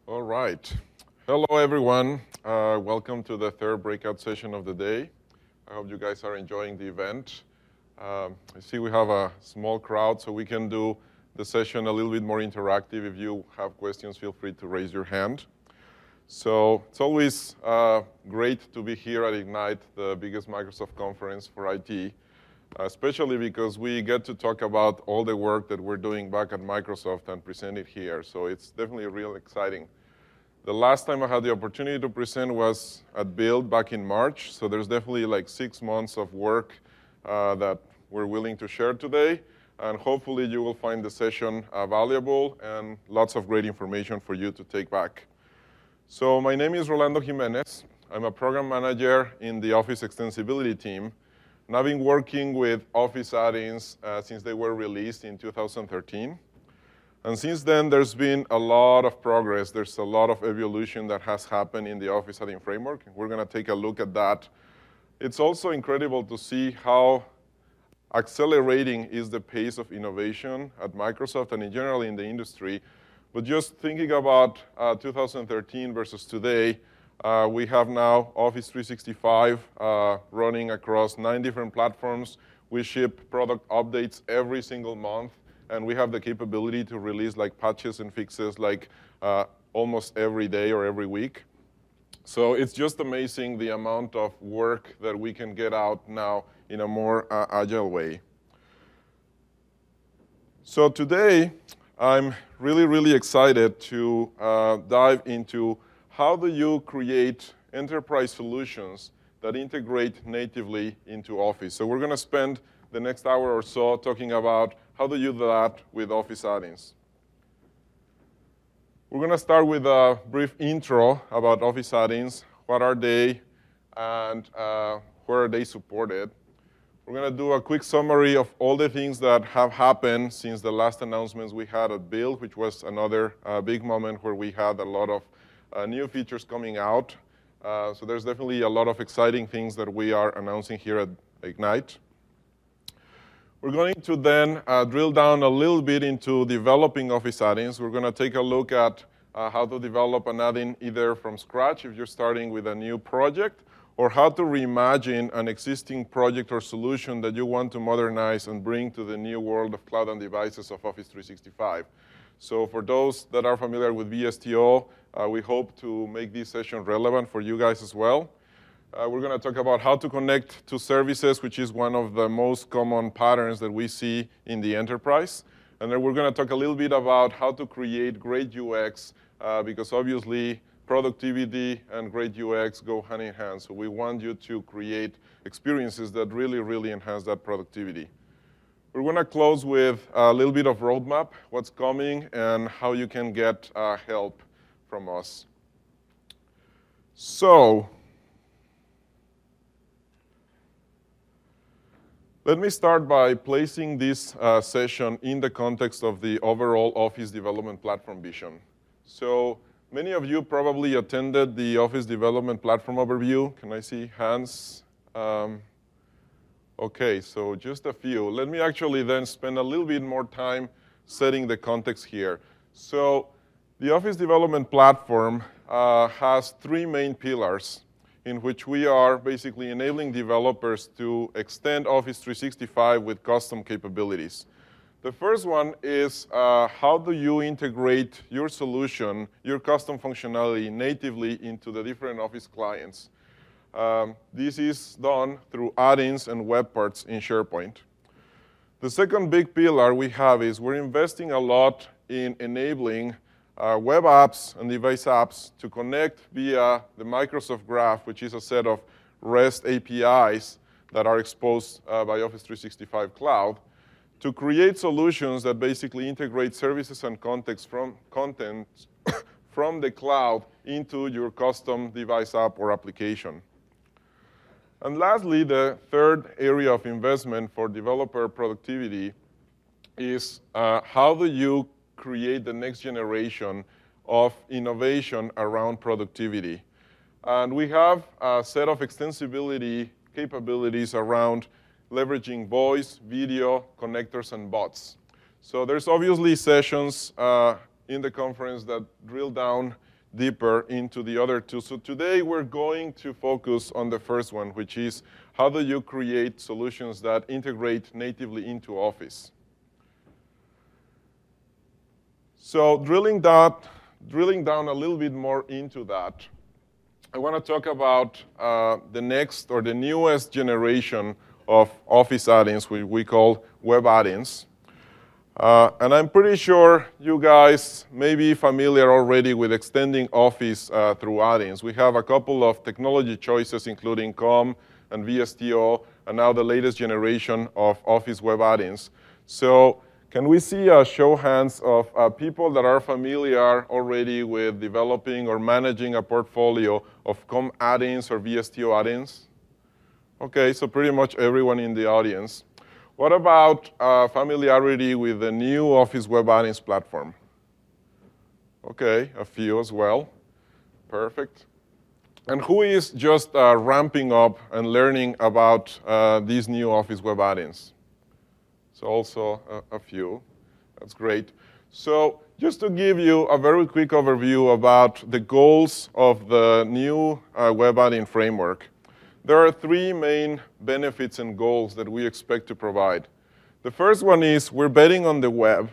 All right. Hello, everyone. Welcome to the third breakout session of the day. I hope you guys are enjoying the event. I see we have a small crowd, so we can do the session a little bit more interactive. If you have questions, feel free to raise your hand. So it's always great to be here at Ignite, the biggest Microsoft conference for IT, especially because we get to talk about all the work that we're doing back at Microsoft and present it here. So it's definitely real exciting. The last time I had the opportunity to present was at Build back in March. So there's definitely like 6 months of work that we're willing to share today. And hopefully you will find the session valuable and lots of great information for you to take back. So my name is Rolando Jimenez. I'm a program manager in the Office Extensibility team. And I've been working with Office add-ins since they were released in 2013. And since then, there's been a lot of progress. There's a lot of evolution that has happened in the Office add-in framework. We're going to take a look at that. It's also incredible to see how accelerating is the pace of innovation at Microsoft and in general in the industry. But just thinking about 2013 versus today, we have now Office 365 running across 9 different platforms. We ship product updates every single month. And we have the capability to release like patches and fixes like almost every day or every week. So it's just amazing the amount of work that we can get out now in a more agile way. So today, I'm really excited to dive into how do you create enterprise solutions that integrate natively into Office. So we're going to spend the next hour or so talking about how do you do that with Office add-ins. We're going to start with a brief intro about Office add-ins. What are they, and where are they supported? We're going to do a quick summary of all the things that have happened since the last announcements we had at Build, which was another big moment where we had a lot of new features coming out. So there's definitely a lot of exciting things that we are announcing here at Ignite. We're going to then drill down a little bit into developing Office add-ins. We're going to take a look at how to develop an add-in either from scratch if you're starting with a new project, or how to reimagine an existing project or solution that you want to modernize and bring to the new world of cloud and devices of Office 365. So for those that are familiar with VSTO, we hope to make this session relevant for you guys as well. We're going to talk about how to connect to services, which is one of the most common patterns that we see in the enterprise. And then we're going to talk a little bit about how to create great UX, because obviously productivity and great UX go hand in hand. So we want you to create experiences that really enhance that productivity. We're going to close with a little bit of roadmap, what's coming, and how you can get help from us. So let me start by placing this session in the context of the overall Office Development Platform vision. So many of you probably attended the Office Development Platform overview. Can I see hands? Okay, so just a few. Let me actually then spend a little bit more time setting the context here. So the Office Development Platform has 3 main pillars in which we are basically enabling developers to extend Office 365 with custom capabilities. The first one is how do you integrate your solution, your custom functionality natively into the different Office clients. This is done through add-ins and web parts in SharePoint. The second big pillar we have is we're investing a lot in enabling web apps and device apps to connect via the Microsoft Graph, which is a set of REST APIs that are exposed by Office 365 Cloud, to create solutions that basically integrate services and content from the cloud into your custom device app or application. And lastly, the third area of investment for developer productivity is how do you create the next generation of innovation around productivity. And we have a set of extensibility capabilities around leveraging voice, video, connectors, and bots. So there's obviously sessions in the conference that drill down deeper into the other two. So today we're going to focus on the first one, which is how do you create solutions that integrate natively into Office. So drilling down a little bit more into that, I want to talk about the next or the newest generation of Office add-ins, which we call web add-ins. And I'm pretty sure you guys may be familiar already with extending Office through add-ins. We have a couple of technology choices, including COM and VSTO, and now the latest generation of Office web add-ins. So can we see a show hands of people that are familiar already with developing or managing a portfolio of COM add-ins or VSTO add-ins? OK, so pretty much everyone in the audience. What about familiarity with the new Office web add-ins platform? OK, a few as well. Perfect. And who is just ramping up and learning about these new Office web add-ins? So also a few. That's great. So just to give you a very quick overview about the goals of the new web add-in framework, there are three main benefits and goals that we expect to provide. The first one is we're betting on the web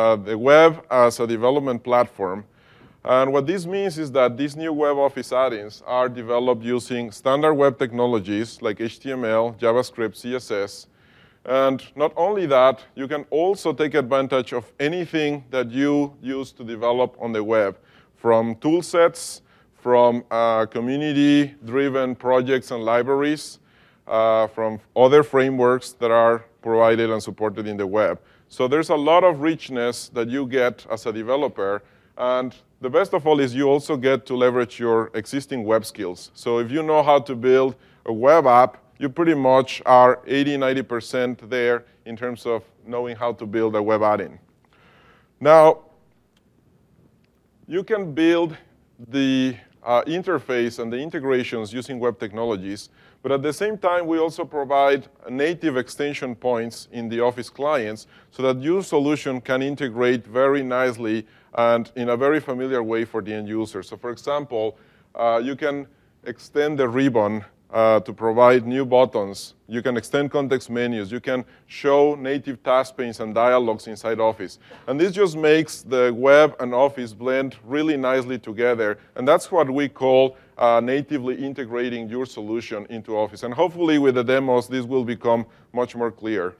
as a development platform. And what this means is that these new web Office add-ins are developed using standard web technologies like HTML, JavaScript, CSS. And not only that, you can also take advantage of anything that you use to develop on the web, from tool sets, from community-driven projects and libraries, from other frameworks that are provided and supported in the web. So there's a lot of richness that you get as a developer. And the best of all is you also get to leverage your existing web skills. So if you know how to build a web app, you pretty much are 80–90% there in terms of knowing how to build a web add-in. Now, you can build the interface and the integrations using web technologies, but at the same time, we also provide native extension points in the Office clients so that your solution can integrate very nicely and in a very familiar way for the end user. So for example, you can extend the ribbon to provide new buttons. You can extend context menus. You can show native task panes and dialogues inside Office. And this just makes the web and Office blend really nicely together. And that's what we call natively integrating your solution into Office. And hopefully, with the demos, this will become much more clear.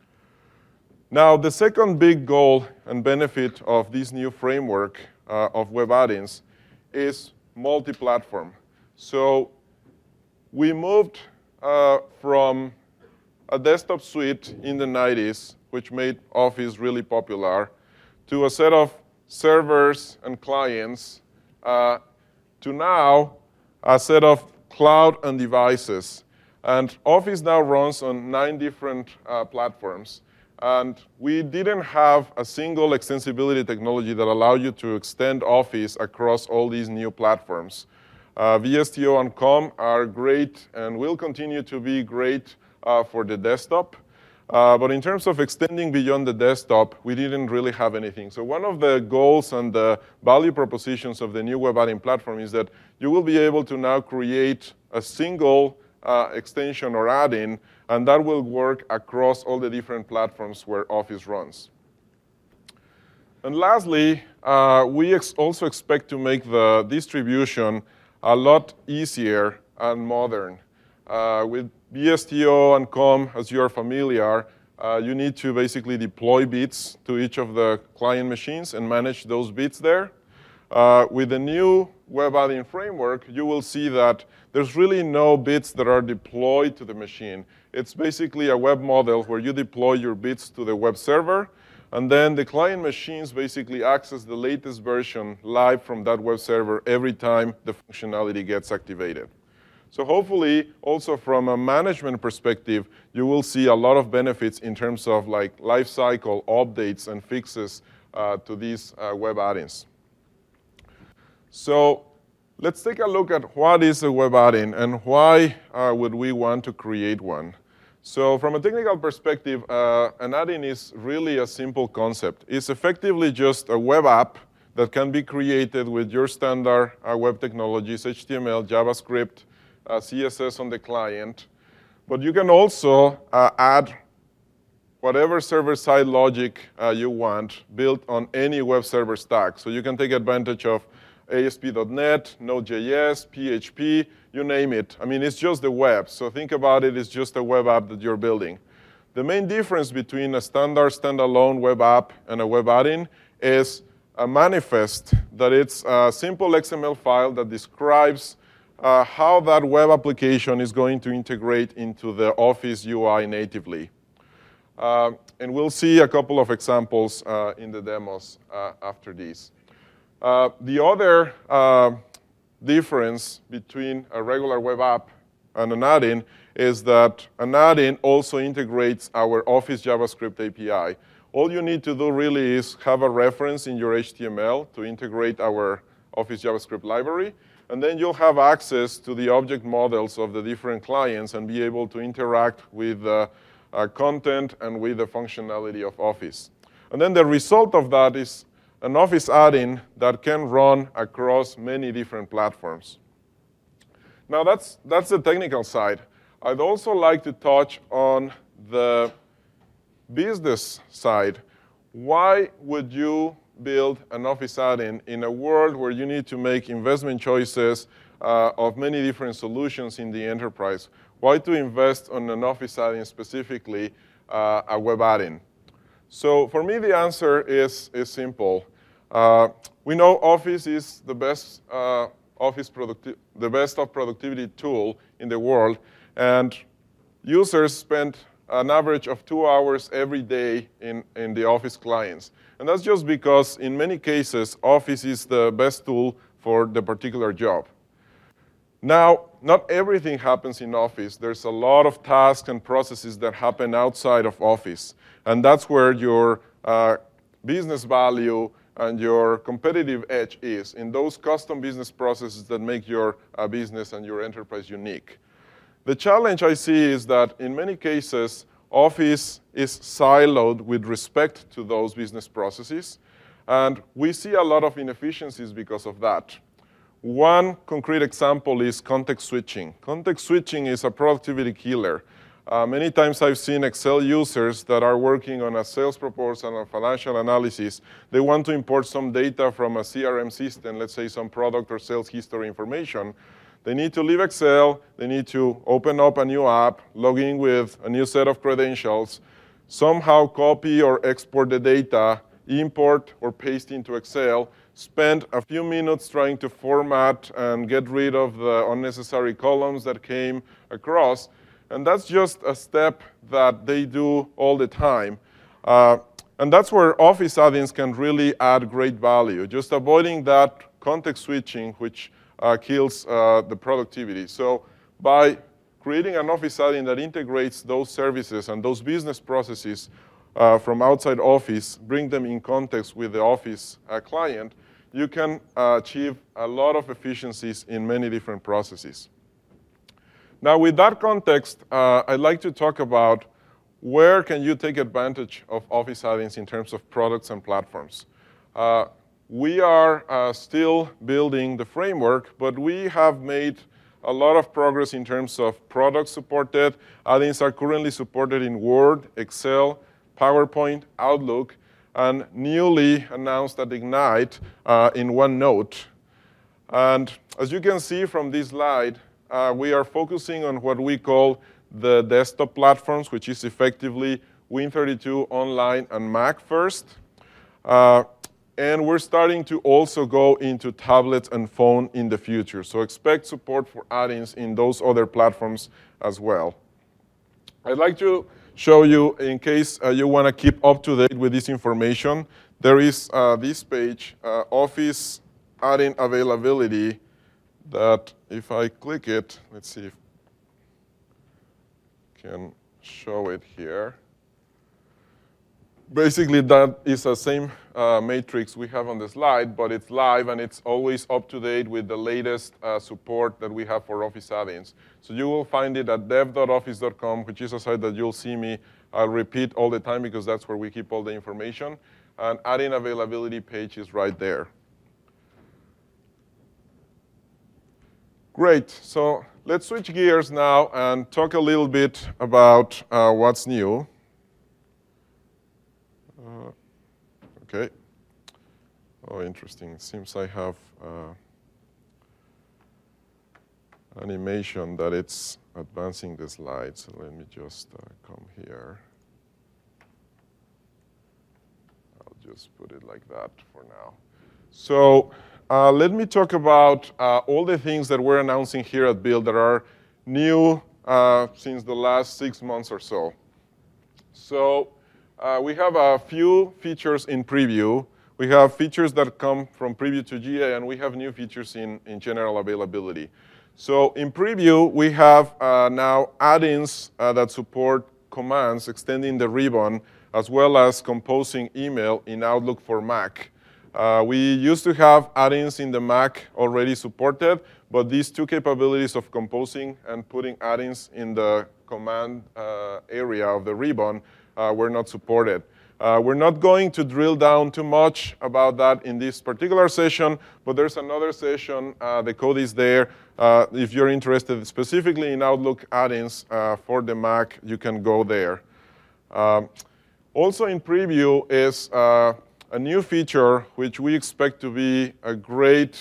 Now, the second big goal and benefit of this new framework of web add-ins is multi-platform. So we moved from a desktop suite in the 90s, which made Office really popular, to a set of servers and clients, to now a set of cloud and devices. And Office now runs on 9 different platforms. And we didn't have a single extensibility technology that allowed you to extend Office across all these new platforms. VSTO and COM are great and will continue to be great for the desktop. But in terms of extending beyond the desktop, we didn't really have anything. So one of the goals and the value propositions of the new web add-in platform is that you will be able to now create a single extension or add-in, and that will work across all the different platforms where Office runs. And lastly, we also expect to make the distribution a lot easier and modern. With VSTO and COM, as you are familiar, you need to basically deploy bits to each of the client machines and manage those bits there. With the new web add-in framework, you will see that there's really no bits that are deployed to the machine. It's basically a web model where you deploy your bits to the web server, and then the client machines basically access the latest version live from that web server every time the functionality gets activated. So hopefully, also from a management perspective, you will see a lot of benefits in terms of like lifecycle updates and fixes to these web add-ins. So let's take a look at what is a web add-in and why would we want to create one. So from a technical perspective, an add-in is really a simple concept. It's effectively just a web app that can be created with your standard web technologies, HTML, JavaScript, CSS on the client. But you can also add whatever server-side logic you want built on any web server stack. So you can take advantage of ASP.NET, Node.js, PHP, you name it. I mean, it's just the web. So think about it as just a web app that you're building. The main difference between a standard standalone web app and a web add-in is a manifest, that it's a simple XML file that describes how that web application is going to integrate into the Office UI natively. And we'll see a couple of examples in the demos after these. The other difference between a regular web app and an add-in is that an add-in also integrates our Office JavaScript API. All you need to do really is have a reference in your HTML to integrate our Office JavaScript library, and then you'll have access to the object models of the different clients and be able to interact with content and with the functionality of Office. And then the result of that is an Office add-in that can run across many different platforms. Now that's the technical side. I'd also like to touch on the business side. Why would you build an Office add-in in a world where you need to make investment choices of many different solutions in the enterprise? Why to invest on an Office add-in, specifically a web add-in? So for me, the answer is simple. We know Office is the best the best of productivity tool in the world, and users spend an average of 2 hours every day in the Office clients. And that's just because, in many cases, Office is the best tool for the particular job. Now, not everything happens in Office. There's a lot of tasks and processes that happen outside of Office. And that's where your business value and your competitive edge is, in those custom business processes that make your business and your enterprise unique. The challenge I see is that in many cases, Office is siloed with respect to those business processes, and we see a lot of inefficiencies because of that. One concrete example is context switching. Context switching is a productivity killer. Many times I've seen Excel users that are working on a sales proposal and financial analysis. They want to import some data from a CRM system, let's say some product or sales history information. They need to leave Excel, they need to open up a new app, log in with a new set of credentials, somehow copy or export the data, import or paste into Excel, spend a few minutes trying to format and get rid of the unnecessary columns that came across. And that's just a step that they do all the time. And that's where Office add-ins can really add great value, just avoiding that context switching, which kills the productivity. So by creating an Office add-in that integrates those services and those business processes from outside Office, bring them in context with the Office client, you can achieve a lot of efficiencies in many different processes. Now, with that context, I'd like to talk about where can you take advantage of Office add-ins in terms of products and platforms. We are still building the framework, but we have made a lot of progress in terms of products supported. Add-ins are currently supported in Word, Excel, PowerPoint, Outlook, and newly announced at Ignite in OneNote. And as you can see from this slide, we are focusing on what we call the desktop platforms, which is effectively Win32 Online and Mac first. And we're starting to also go into tablets and phone in the future. So expect support for add-ins in those other platforms as well. I'd like to show you, in case you want to keep up to date with this information, there is this page, Office add-in availability, that if I click it, let's see if I can show it here. Basically, that is the same matrix we have on the slide, but it's live and it's always up to date with the latest support that we have for Office add-ins. So you will find it at dev.office.com, which is a site that you'll see me repeat all the time because that's where we keep all the information. And add-in availability page is right there. Great. So let's switch gears now and talk a little bit about what's new. OK. Oh, interesting. It seems I have animation that it's advancing the slides. So let me just come here. I'll just put it like that for now. So let me talk about all the things that we're announcing here at Build that are new since the last 6 months or so. So we have a few features in preview. We have features that come from preview to GA, and we have new features in general availability. So in preview, we have now add-ins that support commands extending the ribbon, as well as composing email in Outlook for Mac. We used to have add-ins in the Mac already supported, but these two capabilities of composing and putting add-ins in the command area of the ribbon were not supported. We're not going to drill down too much about that in this particular session, but there's another session. The code is there. If you're interested specifically in Outlook add-ins for the Mac, you can go there. Also in preview is a new feature which we expect to be a great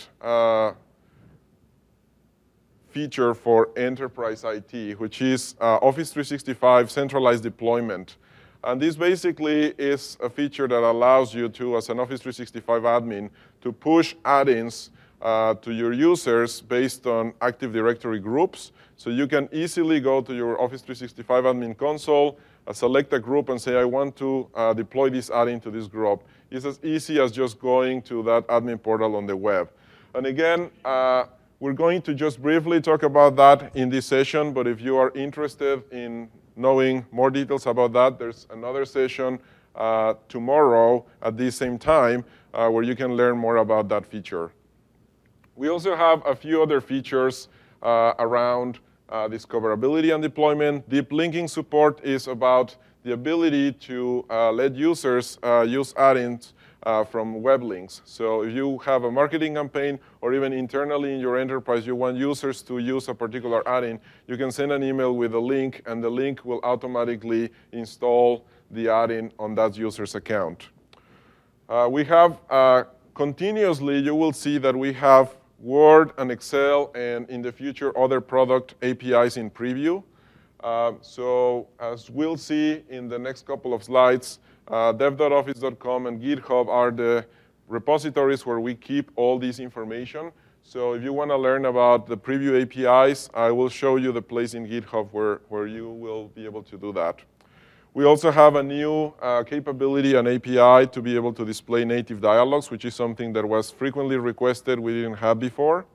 feature for enterprise IT, which is Office 365 centralized deployment. And this basically is a feature that allows you to, as an Office 365 admin, to push add-ins to your users based on Active Directory groups. So you can easily go to your Office 365 admin console, select a group, and say, I want to deploy this add-in to this group. It's as easy as just going to that admin portal on the web. And again, we're going to just briefly talk about that in this session. But if you are interested in knowing more details about that, there's another session tomorrow at the same time where you can learn more about that feature. We also have a few other features around discoverability and deployment. Deep linking support is about the ability to let users use add-ins from web links. So if you have a marketing campaign, or even internally in your enterprise, you want users to use a particular add-in, you can send an email with a link, and the link will automatically install the add-in on that user's account. We have continuously, you will see that we have Word and Excel, and in the future, other product APIs in preview. So as we'll see in the next couple of slides, dev.office.com and GitHub are the repositories where we keep all this information. So if you want to learn about the preview APIs, I will show you the place in GitHub where you will be able to do that. We also have a new capability, an API, to be able to display native dialogues, which is something that was frequently requested we didn't have before.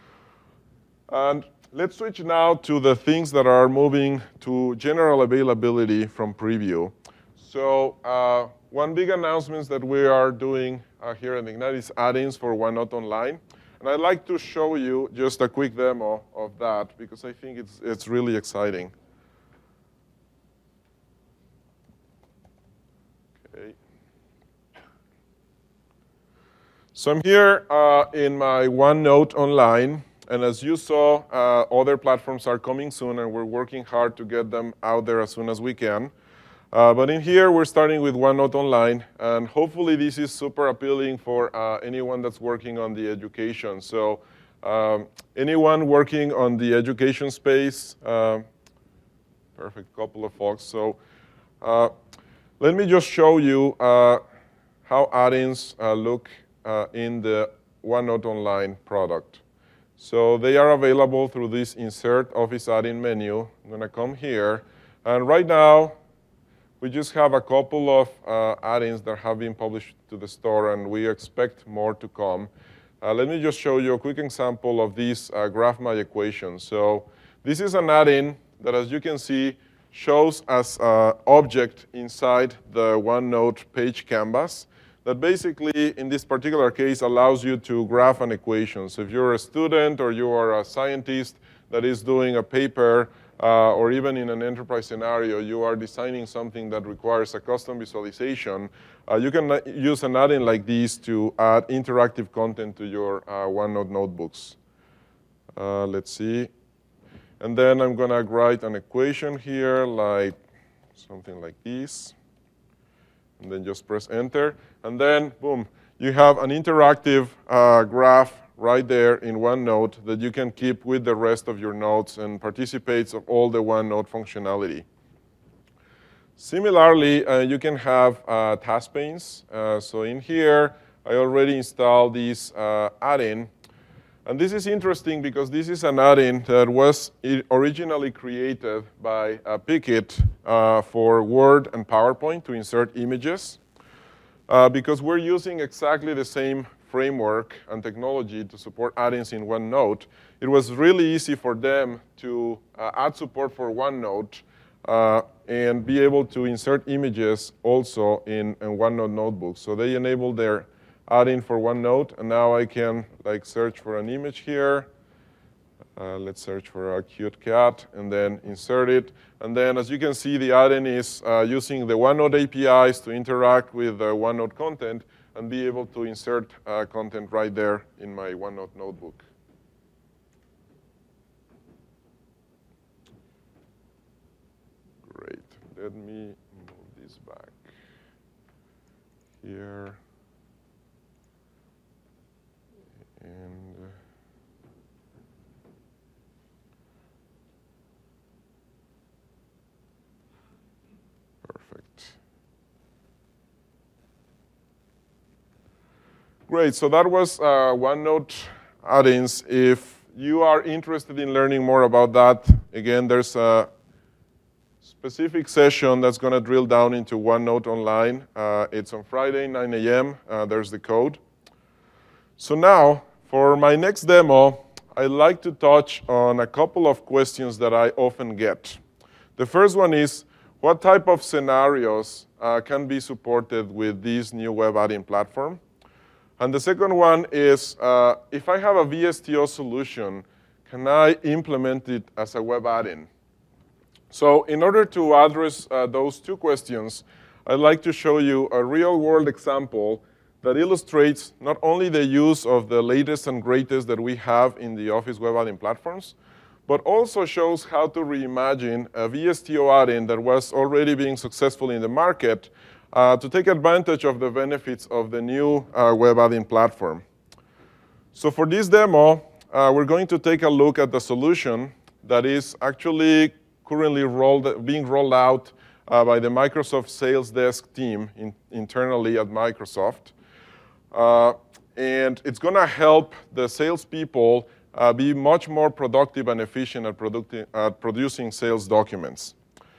And let's switch now to the things that are moving to general availability from preview. So one big announcement that we are doing here at Ignite is add-ins for OneNote Online. And I'd like to show you just a quick demo of that, because I think it's really exciting. Okay. So I'm here in my OneNote Online. And as you saw, other platforms are coming soon, and we're working hard to get them out there as soon as we can. But in here, we're starting with OneNote Online. And hopefully, this is super appealing for anyone that's working on the education. So anyone working on the education space, perfect couple of folks. So let me just show you how add-ins look in the OneNote Online product. So they are available through this Insert Office Add-in menu. I'm going to come here. And right now, we just have a couple of add-ins that have been published to the store, and we expect more to come. Let me just show you a quick example of this Graph My Equation. So this is an add-in that, as you can see, shows as an object inside the OneNote page canvas that basically, in this particular case, allows you to graph an equation. So if you're a student or you are a scientist that is doing a paper, or even in an enterprise scenario, you are designing something that requires a custom visualization, you can use an add-in like this to add interactive content to your OneNote notebooks. Let's see. And then I'm going to write an equation here, like something like this. And then just press enter. And then, boom, you have an interactive graph right there in OneNote that you can keep with the rest of your notes and participates of all the OneNote functionality. Similarly, you can have task panes. So in here, I already installed this add-in. And this is interesting because this is an add-in that was originally created by Pickett for Word and PowerPoint to insert images. Because we're using exactly the same framework and technology to support add-ins in OneNote, it was really easy for them to add support for OneNote and be able to insert images also in OneNote notebooks. So they enabled their add-in for OneNote, and now I can search for an image here. Let's search for a cute cat, and then insert it. And then, as you can see, the add-in is using the OneNote APIs to interact with the OneNote content and be able to insert content right there in my OneNote notebook. Great. Let me move this back here. And perfect. Great, so that was OneNote add-ins. If you are interested in learning more about that, again, there's a specific session that's going to drill down into OneNote Online. It's on Friday, 9 a.m. There's the code. So now, for my next demo, I'd like to touch on a couple of questions that I often get. The first one is, what type of scenarios can be supported with this new web add-in platform? And the second one is, if I have a VSTO solution, can I implement it as a web add-in? So in order to address those two questions, I'd like to show you a real-world example that illustrates not only the use of the latest and greatest that we have in the Office web add-in platforms, but also shows how to reimagine a VSTO add-in that was already being successful in the market to take advantage of the benefits of the new web add-in platform. So for this demo, we're going to take a look at the solution that is actually currently being rolled out by the Microsoft Sales Desk team internally at Microsoft. And it's going to help the salespeople be much more productive and efficient at producing sales documents.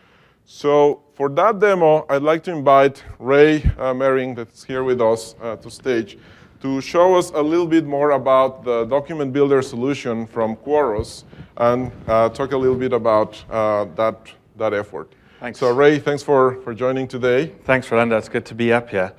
So for that demo, I'd like to invite Ray Mering, that's here with us, to stage, to show us a little bit more about the document builder solution from Quaros and talk a little bit about that effort. Thanks. So Ray, thanks for joining today. Thanks, Rolando. It's good to be up here.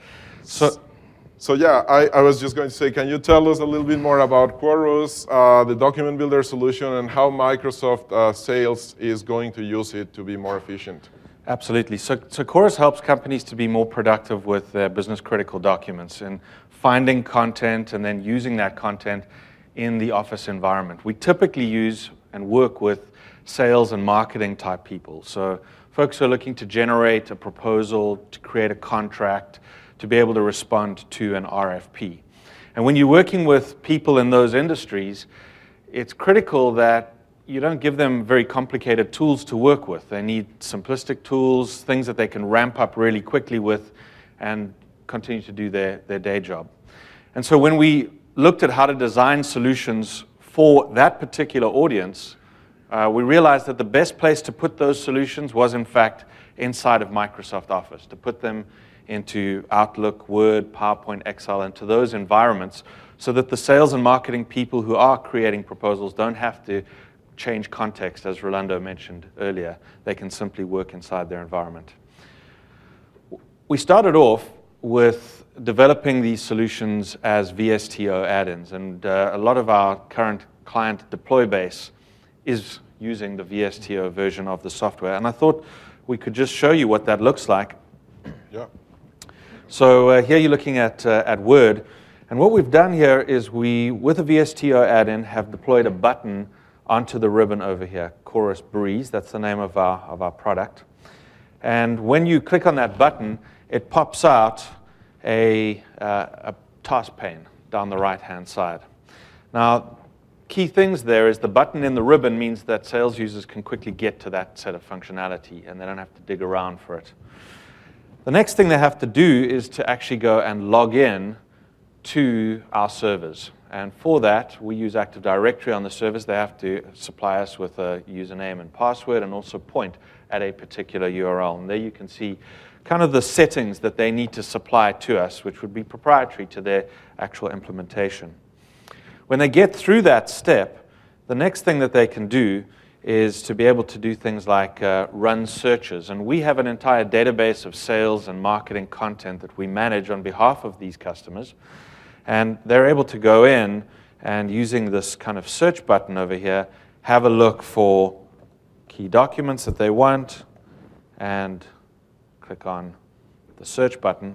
So yeah, I was just going to say, can you tell us a little bit more about Quaros, the document builder solution, and how Microsoft Sales is going to use it to be more efficient? Absolutely. So Quaros helps companies to be more productive with their business-critical documents and finding content and then using that content in the Office environment. We typically use and work with sales and marketing type people. So folks who are looking to generate a proposal, to create a contract, to be able to respond to an RFP. And when you're working with people in those industries, it's critical that you don't give them very complicated tools to work with. They need simplistic tools, things that they can ramp up really quickly with and continue to do their day job. And so when we looked at how to design solutions for that particular audience, we realized that the best place to put those solutions was, in fact, inside of Microsoft Office, to put them into Outlook, Word, PowerPoint, Excel, into those environments so that the sales and marketing people who are creating proposals don't have to change context, as Rolando mentioned earlier. They can simply work inside their environment. We started off with developing these solutions as VSTO add-ins, and a lot of our current client deploy base is using the VSTO version of the software, and I thought we could just show you what that looks like. Yeah. So here you're looking at Word, And what we've done here is we, with a VSTO add-in, have deployed a button onto the ribbon over here, Chorus Breeze. That's the name of our product. And when you click on that button, it pops out a task pane down the right-hand side. Now, key things there is the button in the ribbon means that sales users can quickly get to that set of functionality, and they don't have to dig around for it. The next thing they have to do is to actually go and log in to our servers. And for that, we use Active Directory on the servers. They have to supply us with a username and password and also point at a particular URL. And there you can see kind of the settings that they need to supply to us, which would be proprietary to their actual implementation. When they get through that step, the next thing that they can do is to be able to do things like run searches. And we have an entire database of sales and marketing content that we manage on behalf of these customers. And they're able to go in and, using this kind of search button over here, have a look for key documents that they want and click on the search button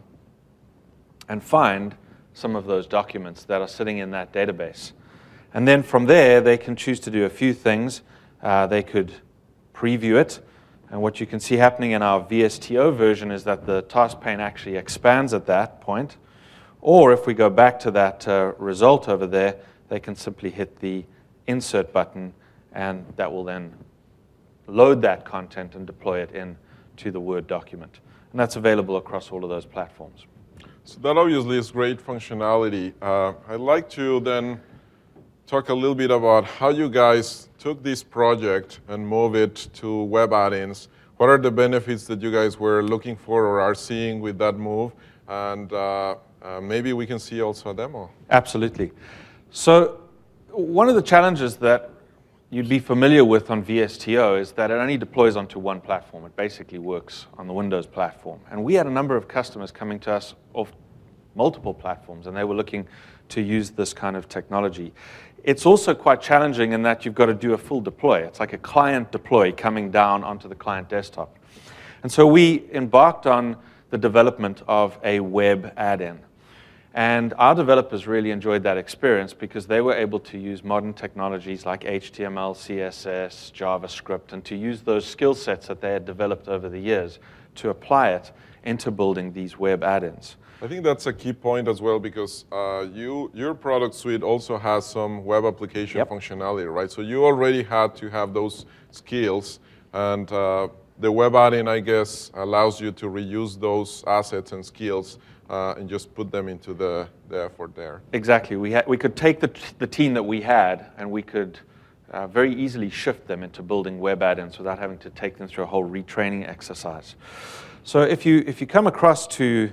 and find some of those documents that are sitting in that database. And then from there, they can choose to do a few things. They could preview it. And what you can see happening in our VSTO version is that the task pane actually expands at that point. Or if we go back to that result over there, they can simply hit the insert button, and that will then load that content and deploy it into the Word document. And that's available across all of those platforms. So that obviously is great functionality. I'd like to then talk a little bit about how you guys took this project and move it to web add-ins. What are the benefits that you guys were looking for or are seeing with that move? And maybe we can see also a demo. Absolutely. So one of the challenges that you'd be familiar with on VSTO is that it only deploys onto one platform. It basically works on the Windows platform. And we had a number of customers coming to us off multiple platforms, and they were looking to use this kind of technology. It's also quite challenging in that you've got to do a full deploy. It's like a client deploy coming down onto the client desktop. And so we embarked on the development of a web add-in. And our developers really enjoyed that experience because they were able to use modern technologies like HTML, CSS, JavaScript, and to use those skill sets that they had developed over the years to apply it into building these web add-ins. I think that's a key point as well because your product suite also has some web application functionality, right? So you already had to have those skills, and the web add-in, I guess, allows you to reuse those assets and skills and just put them into the effort there. Exactly. We could take the team that we had, and we could very easily shift them into building web add-ins without having to take them through a whole retraining exercise. So if you come across to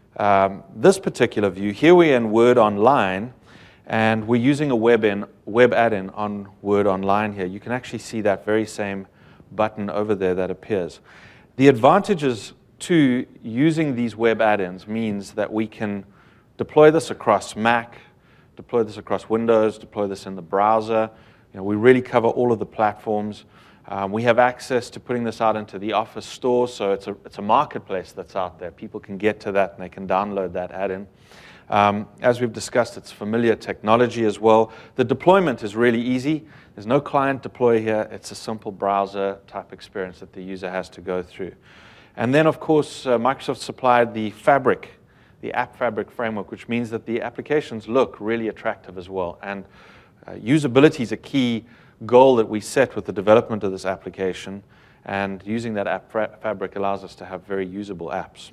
this particular view, here we're in Word Online, and we're using a web add-in on Word Online here. You can actually see that very same button over there that appears. The advantages to using these web add-ins means that we can deploy this across Mac, deploy this across Windows, deploy this in the browser. We really cover all of the platforms. We have access to putting this out into the Office store, so it's a marketplace that's out there. People can get to that, and they can download that add-in. As we've discussed, it's familiar technology as well. The deployment is really easy. There's no client deploy here. It's a simple browser-type experience that the user has to go through. And then, of course, Microsoft supplied the Fabric, the App Fabric framework, which means that the applications look really attractive as well. And usability is a key goal that we set with the development of this application, and using that App Fabric allows us to have very usable apps.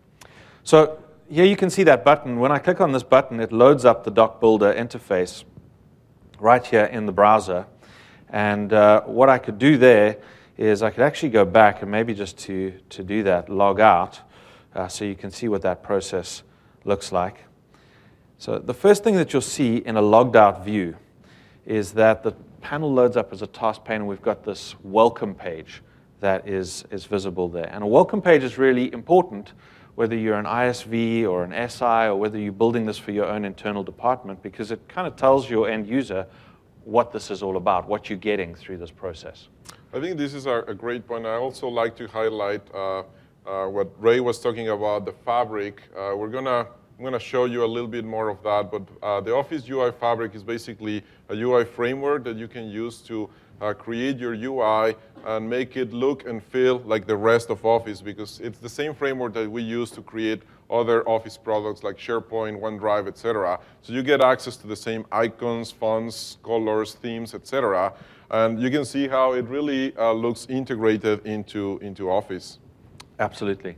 So here you can see that button. When I click on this button, it loads up the Doc Builder interface right here in the browser. And what I could do there is I could actually go back and maybe just to do that, log out, so you can see what that process looks like. So the first thing that you'll see in a logged out view is that the panel loads up as a task pane, and we've got this welcome page that is visible there. And a welcome page is really important, whether you're an ISV or an SI or whether you're building this for your own internal department, because it kind of tells your end user what this is all about, what you're getting through this process. I think this is a great point. I also like to highlight what Ray was talking about, the Fabric. We're going to I'm going to show you a little bit more of that, but the Office UI Fabric is basically a UI framework that you can use to create your UI and make it look and feel like the rest of Office, because it's the same framework that we use to create other Office products like SharePoint, OneDrive, etc. So you get access to the same icons, fonts, colors, themes, etc. And you can see how it really looks integrated into Office. Absolutely.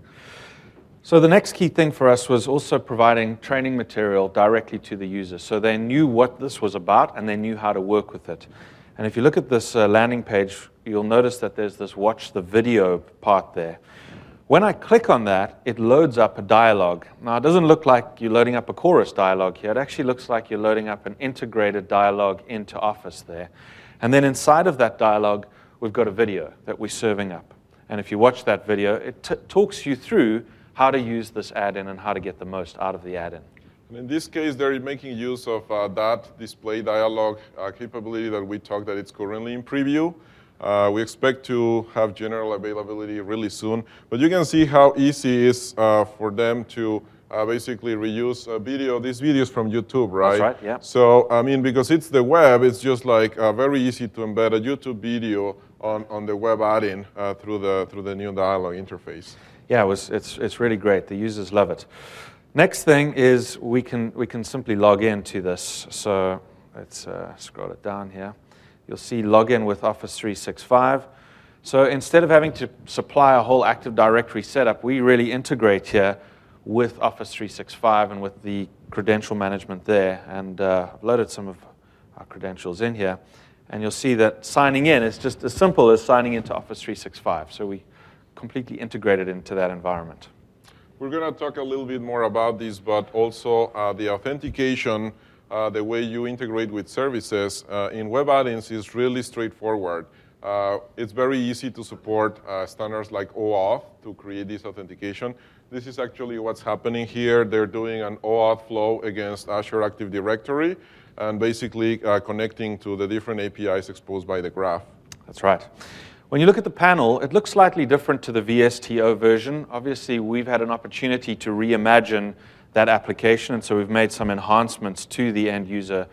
So the next key thing for us was also providing training material directly to the user. So they knew what this was about, and they knew how to work with it. And if you look at this landing page, you'll notice that there's this watch the video part there. When I click on that, it loads up a dialogue. Now, it doesn't look like you're loading up a chorus dialogue here. It actually looks like you're loading up an integrated dialogue into Office there. And then inside of that dialogue, we've got a video that we're serving up. And if you watch that video, it talks you through how to use this add-in and how to get the most out of the add-in. And in this case, they're making use of that display dialog capability that we talked that it's currently in preview. We expect to have general availability really soon. But you can see how easy it is for them to basically reuse these videos from YouTube, right? That's right, yeah. So, I mean, because it's the web, it's just like very easy to embed a YouTube video on the web add-in through the new dialog interface. Yeah, it's really great. The users love it. Next thing is we can simply log into this. So let's scroll it down here. You'll see login with Office 365. So instead of having to supply a whole Active Directory setup, we really integrate here with Office 365 and with the credential management there. And I've loaded some of our credentials in here. And you'll see that signing in is just as simple as signing into Office 365. So we completely integrated into that environment. We're going to talk a little bit more about this, but also the authentication, the way you integrate with services in web add-ins is really straightforward. It's very easy to support standards like OAuth to create this authentication. This is actually what's happening here. They're doing an OAuth flow against Azure Active Directory and basically connecting to the different APIs exposed by the graph. That's right. When you look at the panel, it looks slightly different to the VSTO version. Obviously, we've had an opportunity to reimagine that application, and so we've made some enhancements to the end user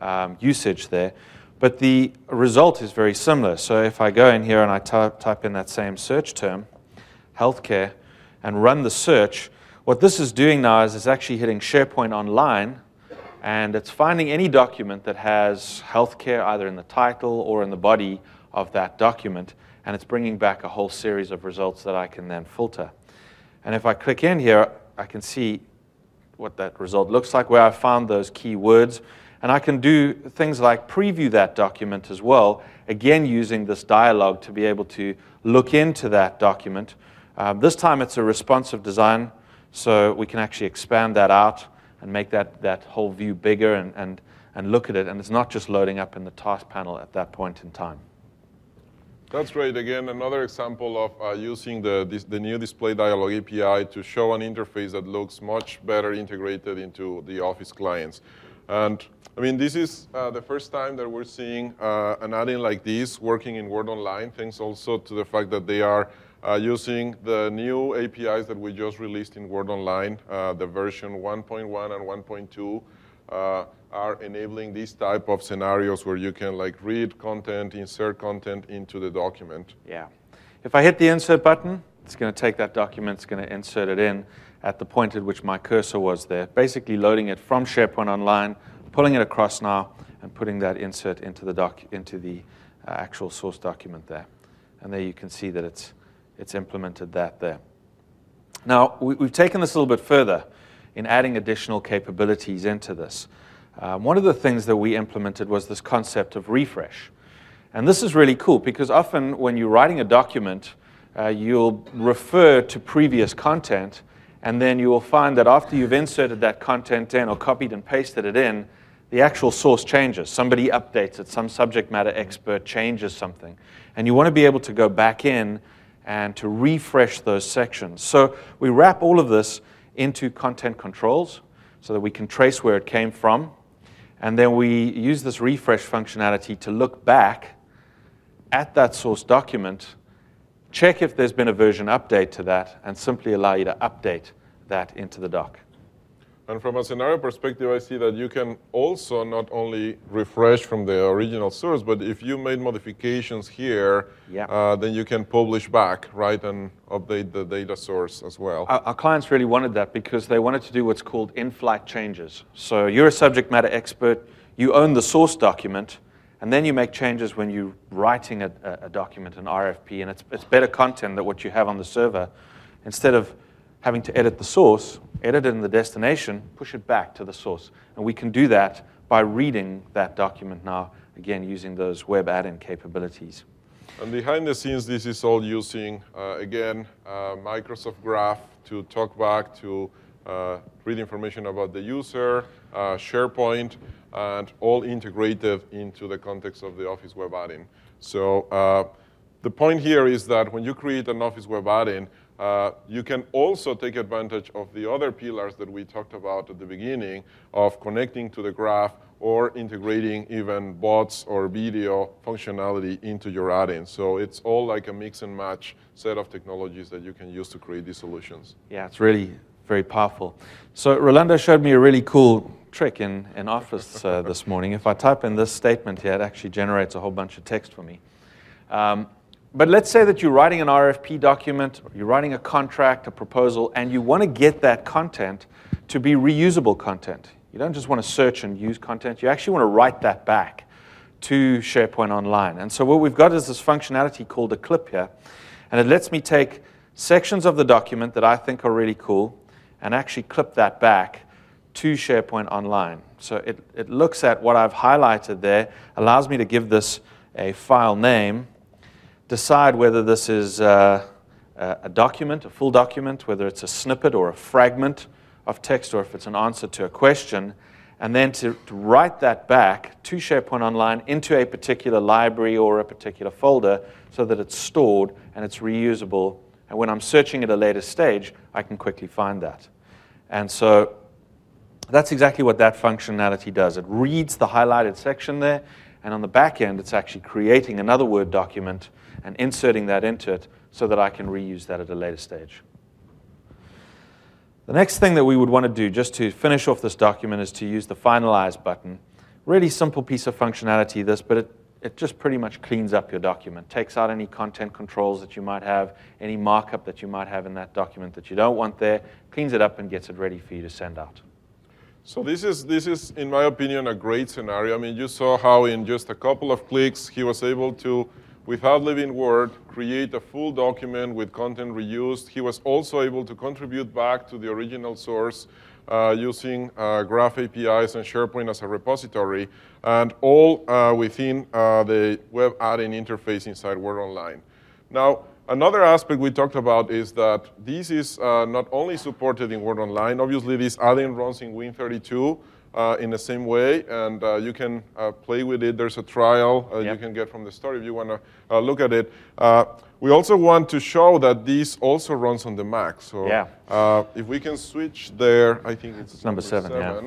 usage there. But the result is very similar. So if I go in here and I type in that same search term, healthcare, and run the search, what this is doing now is it's actually hitting SharePoint Online, and it's finding any document that has healthcare either in the title or in the body of that document, and it's bringing back a whole series of results that I can then filter. And if I click in here, I can see what that result looks like, where I found those keywords. And I can do things like preview that document as well, again using this dialog to be able to look into that document. This time it's a responsive design, so we can actually expand that out and make that whole view bigger and look at it. And it's not just loading up in the task panel at that point in time. That's great. Again, another example of using the new display dialog API to show an interface that looks much better integrated into the Office clients. And I mean, this is the first time that we're seeing an add-in like this working in Word Online, thanks also to the fact that they are using the new APIs that we just released in Word Online, the version 1.1 and 1.2. Are enabling these type of scenarios where you can like read content, insert content into the document. Yeah. If I hit the insert button, it's going to take that document, it's going to insert it in at the point at which my cursor was there, basically loading it from SharePoint Online, pulling it across now, and putting that insert into the actual source document there. And there you can see that it's implemented that there. Now, we've taken this a little bit further in adding additional capabilities into this. One of the things that we implemented was this concept of refresh. And this is really cool because often when you're writing a document, you'll refer to previous content, and then you will find that after you've inserted that content in or copied and pasted it in, the actual source changes. Somebody updates it, some subject matter expert changes something. And you want to be able to go back in and to refresh those sections. So we wrap all of this into content controls so that we can trace where it came from. And then we use this refresh functionality to look back at that source document, check if there's been a version update to that, and simply allow you to update that into the doc. And from a scenario perspective, I see that you can also not only refresh from the original source, but if you made modifications here, then you can publish back, right, and update the data source as well. Our clients really wanted that because they wanted to do what's called in-flight changes. So you're a subject matter expert, you own the source document, and then you make changes when you're writing a document, an RFP, and it's better content than what you have on the server. Instead of having to edit the source, edit it in the destination, push it back to the source. And we can do that by reading that document now, again, using those web add-in capabilities. And behind the scenes, this is all using, again, Microsoft Graph to talk back, to read information about the user, SharePoint, and all integrated into the context of the Office Web Add-in. So the point here is that when you create an Office Web Add-in, you can also take advantage of the other pillars that we talked about at the beginning of connecting to the graph or integrating even bots or video functionality into your add-in. So it's all like a mix and match set of technologies that you can use to create these solutions. Yeah, it's really very powerful. So Rolando showed me a really cool trick in Office this morning. If I type in this statement here, it actually generates a whole bunch of text for me. But let's say that you're writing an RFP document, or you're writing a contract, a proposal, and you want to get that content to be reusable content. You don't just want to search and use content. You actually want to write that back to SharePoint Online. And so what we've got is this functionality called a clip here. And it lets me take sections of the document that I think are really cool and actually clip that back to SharePoint Online. So it looks at what I've highlighted there, allows me to give this a file name, decide whether this is a document, a full document, whether it's a snippet or a fragment of text, or if it's an answer to a question, and then to write that back to SharePoint Online into a particular library or a particular folder so that it's stored and it's reusable. And when I'm searching at a later stage, I can quickly find that. And so that's exactly what that functionality does. It reads the highlighted section there, and on the back end, it's actually creating another Word document and inserting that into it so that I can reuse that at a later stage. The next thing that we would want to do just to finish off this document is to use the Finalize button. Really simple piece of functionality, this, but it just pretty much cleans up your document, takes out any content controls that you might have, any markup that you might have in that document that you don't want there, cleans it up and gets it ready for you to send out. So this is, in my opinion, a great scenario. I mean, you saw how in just a couple of clicks, he was able to, without leaving Word, create a full document with content reused. He was also able to contribute back to the original source using Graph APIs and SharePoint as a repository, and all within the web add-in interface inside Word Online. Now, another aspect we talked about is that this is not only supported in Word Online. Obviously, this add-in runs in Win32 in the same way, and you can play with it. There's a trial you can get from the store if you want to look at it. We also want to show that this also runs on the Mac. So if we can switch there, I think it's number 7. Yeah.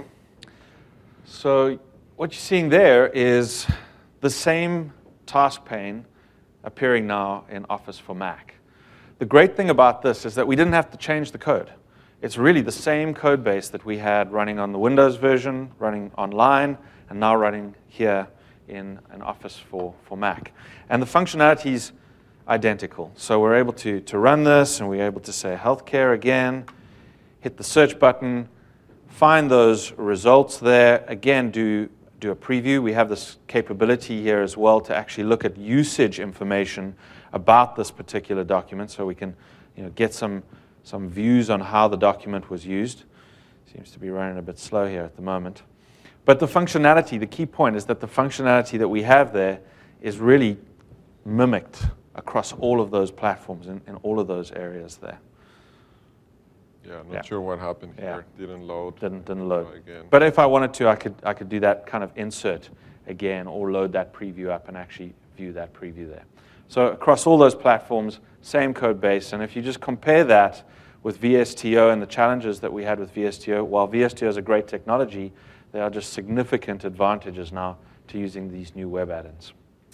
So what you're seeing there is the same task pane appearing now in Office for Mac. The great thing about this is that we didn't have to change the code. It's really the same code base that we had running on the Windows version, running online, and now running here in an Office for Mac. And the functionality is identical. So we're able to run this, and we're able to say healthcare again, hit the search button, find those results there, again, do a preview. We have this capability here as well to actually look at usage information about this particular document, so we can get some views on how the document was used. Seems to be running a bit slow here at the moment. But the functionality, the key point is that the functionality that we have there is really mimicked across all of those platforms in all of those areas there. Yeah, not sure what happened here. Didn't load. Didn't load. Again. But if I wanted to, I could do that kind of insert again, or load that preview up and actually view that preview there. So across all those platforms, same code base. And if you just compare that with VSTO and the challenges that we had with VSTO, while VSTO is a great technology, there are just significant advantages now to using these new web add-ins.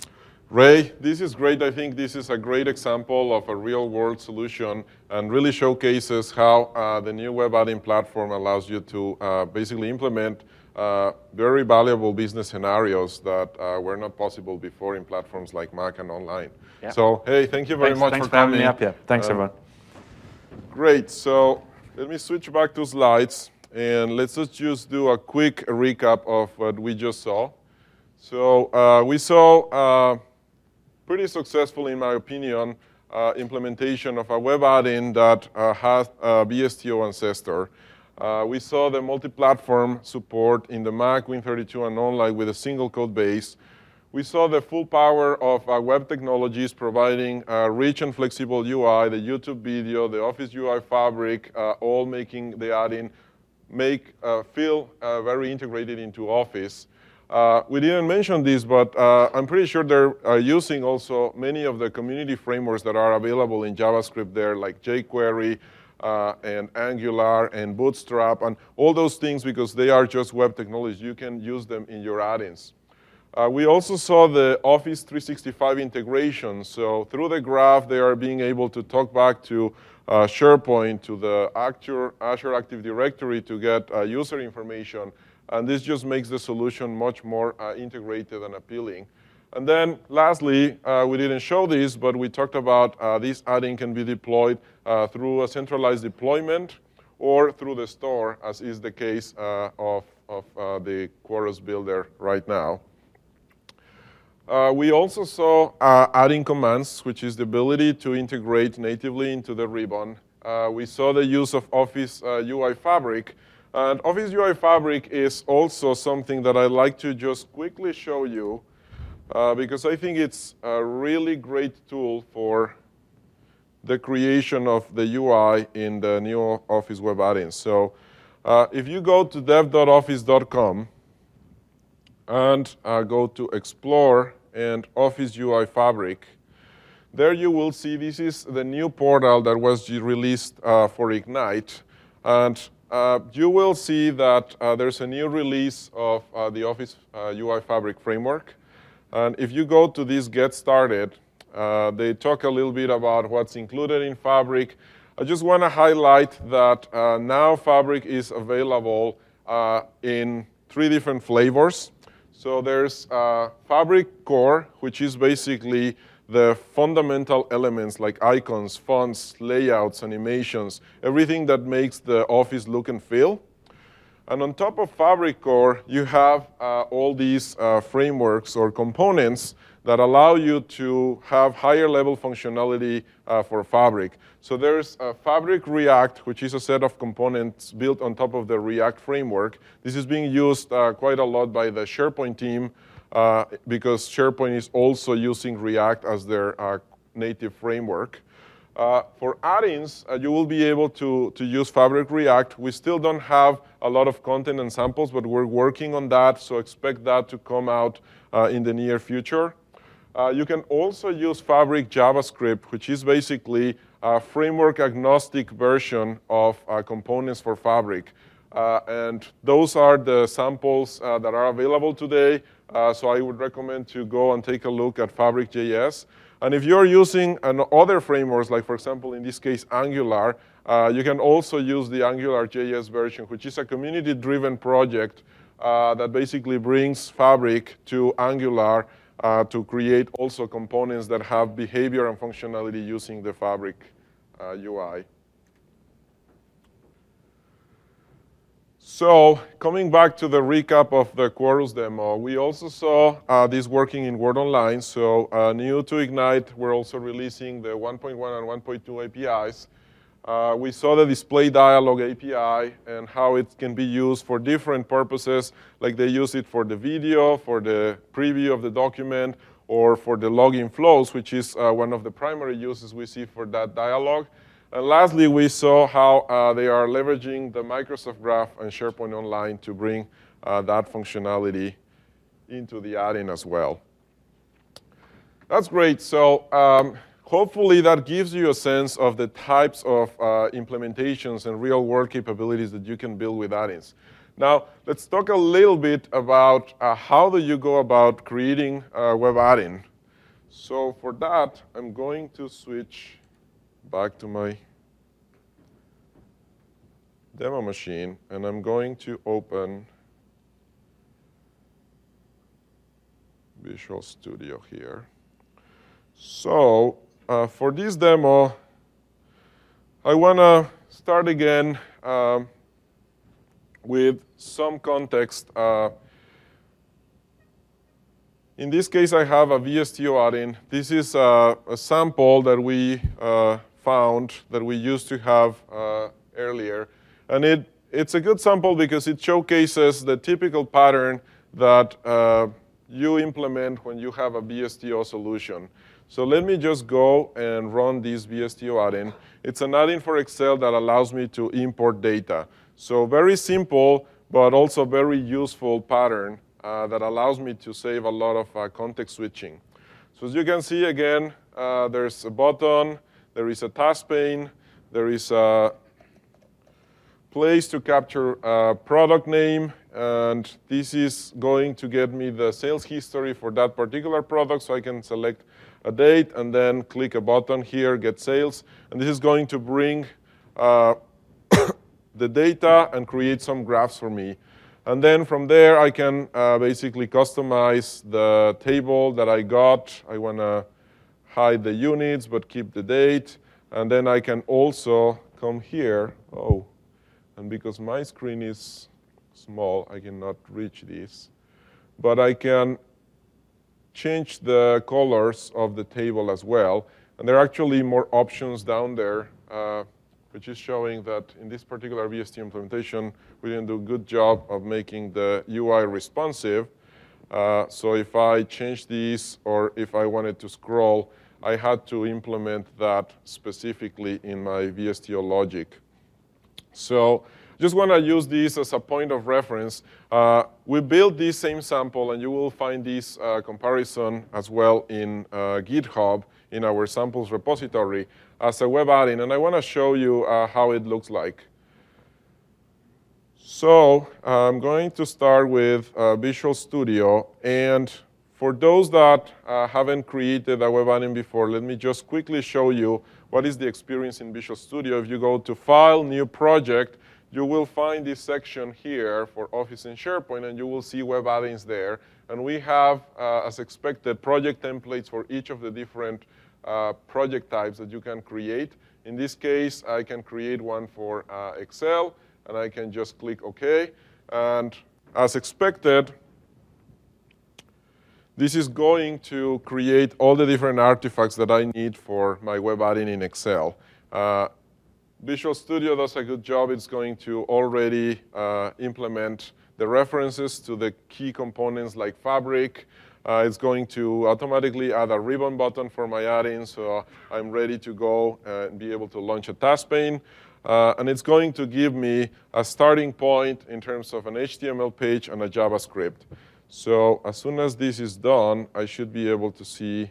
Ray, this is great. I think this is a great example of a real-world solution and really showcases how the new web add-in platform allows you to basically implement very valuable business scenarios that were not possible before in platforms like Mac and online. Yeah. So, hey, thank you very much Thanks for for having coming. me up here. Thanks, everyone. Great. So let me switch back to slides, and let's just do a quick recap of what we just saw. So we saw pretty successful, in my opinion, implementation of a web add-in that has BSTO ancestor. We saw the multi-platform support in the Mac, Win32, and online with a single code base. We saw the full power of web technologies providing rich and flexible UI, the YouTube video, the Office UI Fabric, all making the add-in feel very integrated into Office. We didn't mention this, but I'm pretty sure they're using also many of the community frameworks that are available in JavaScript there, like jQuery and Angular and Bootstrap, and all those things because they are just web technologies. You can use them in your add-ins. We also saw the Office 365 integration. So through the graph, they are being able to talk back to SharePoint, to the Azure Active Directory to get user information. And this just makes the solution much more integrated and appealing. And then lastly, we didn't show this, but we talked about this add-in can be deployed through a centralized deployment or through the store, as is the case of the Quartus Builder right now. We also saw adding commands, which is the ability to integrate natively into the ribbon. We saw the use of Office UI Fabric. And Office UI Fabric is also something that I'd like to just quickly show you because I think it's a really great tool for the creation of the UI in the new Office web add-ins. So if you go to dev.office.com and go to Explore and Office UI Fabric, there you will see this is the new portal that was released for Ignite. And you will see that there's a new release of the Office UI Fabric framework. And if you go to this Get Started, they talk a little bit about what's included in Fabric. I just want to highlight that now Fabric is available in 3 different flavors. So there's Fabric Core, which is basically the fundamental elements like icons, fonts, layouts, animations, everything that makes the Office look and feel. And on top of Fabric Core, you have all these frameworks or components that allow you to have higher level functionality for Fabric. So there's Fabric React, which is a set of components built on top of the React framework. This is being used quite a lot by the SharePoint team because SharePoint is also using React as their native framework. For add-ins, you will be able to use Fabric React. We still don't have a lot of content and samples, but we're working on that, so expect that to come out in the near future. You can also use Fabric JavaScript, which is basically a framework-agnostic version of components for Fabric. And those are the samples that are available today. So I would recommend to go and take a look at Fabric.js. And if you're using other frameworks, like, for example, in this case, Angular, you can also use the Angular.js version, which is a community-driven project that basically brings Fabric to Angular to create also components that have behavior and functionality using the Fabric UI. So coming back to the recap of the Quartus demo, we also saw this working in Word Online. So new to Ignite, we're also releasing the 1.1 and 1.2 APIs. We saw the display dialog API and how it can be used for different purposes, like they use it for the video, for the preview of the document, or for the login flows, which is one of the primary uses we see for that dialog. And lastly, we saw how they are leveraging the Microsoft Graph and SharePoint Online to bring that functionality into the add-in as well. That's great. So hopefully that gives you a sense of the types of implementations and real-world capabilities that you can build with add-ins. Now, let's talk a little bit about how do you go about creating a web add-in. So for that, I'm going to switch back to my demo machine, and I'm going to open Visual Studio here. So for this demo, I want to start again with some context. In this case, I have a VSTO add-in. This is a sample that we found that we used to have earlier. And it's a good sample because it showcases the typical pattern that you implement when you have a VSTO solution. So let me just go and run this VSTO add-in. It's an add-in for Excel that allows me to import data. So very simple, but also very useful pattern that allows me to save a lot of context switching. So as you can see, again, there's a button, there is a task pane, there is a place to capture a product name, and this is going to get me the sales history for that particular product, so I can select a date and then click a button here, get sales, and this is going to bring the data and create some graphs for me. And then from there, I can basically customize the table that I got. I want to hide the units but keep the date. And then I can also come here. Oh, and because my screen is small, I cannot reach this. But I can change the colors of the table as well. And there are actually more options down there, which is showing that in this particular VST implementation, we didn't do a good job of making the UI responsive. So if I change these, or if I wanted to scroll, I had to implement that specifically in my VSTO logic. So just want to use this as a point of reference. We built this same sample, and you will find this comparison as well in GitHub in our samples repository as a web add-in. And I want to show you how it looks like. So I'm going to start with Visual Studio. And for those that haven't created a web add-in before, let me just quickly show you what is the experience in Visual Studio. If you go to File, New Project, you will find this section here for Office and SharePoint, and you will see web add-ins there. And we have, as expected, project templates for each of the different project types that you can create. In this case, I can create one for Excel, and I can just click OK. And as expected, this is going to create all the different artifacts that I need for my web add-in in Excel. Visual Studio does a good job. It's going to already implement the references to the key components like Fabric. It's going to automatically add a ribbon button for my add-in, so I'm ready to go and be able to launch a task pane. And it's going to give me a starting point in terms of an HTML page and a JavaScript. So as soon as this is done, I should be able to see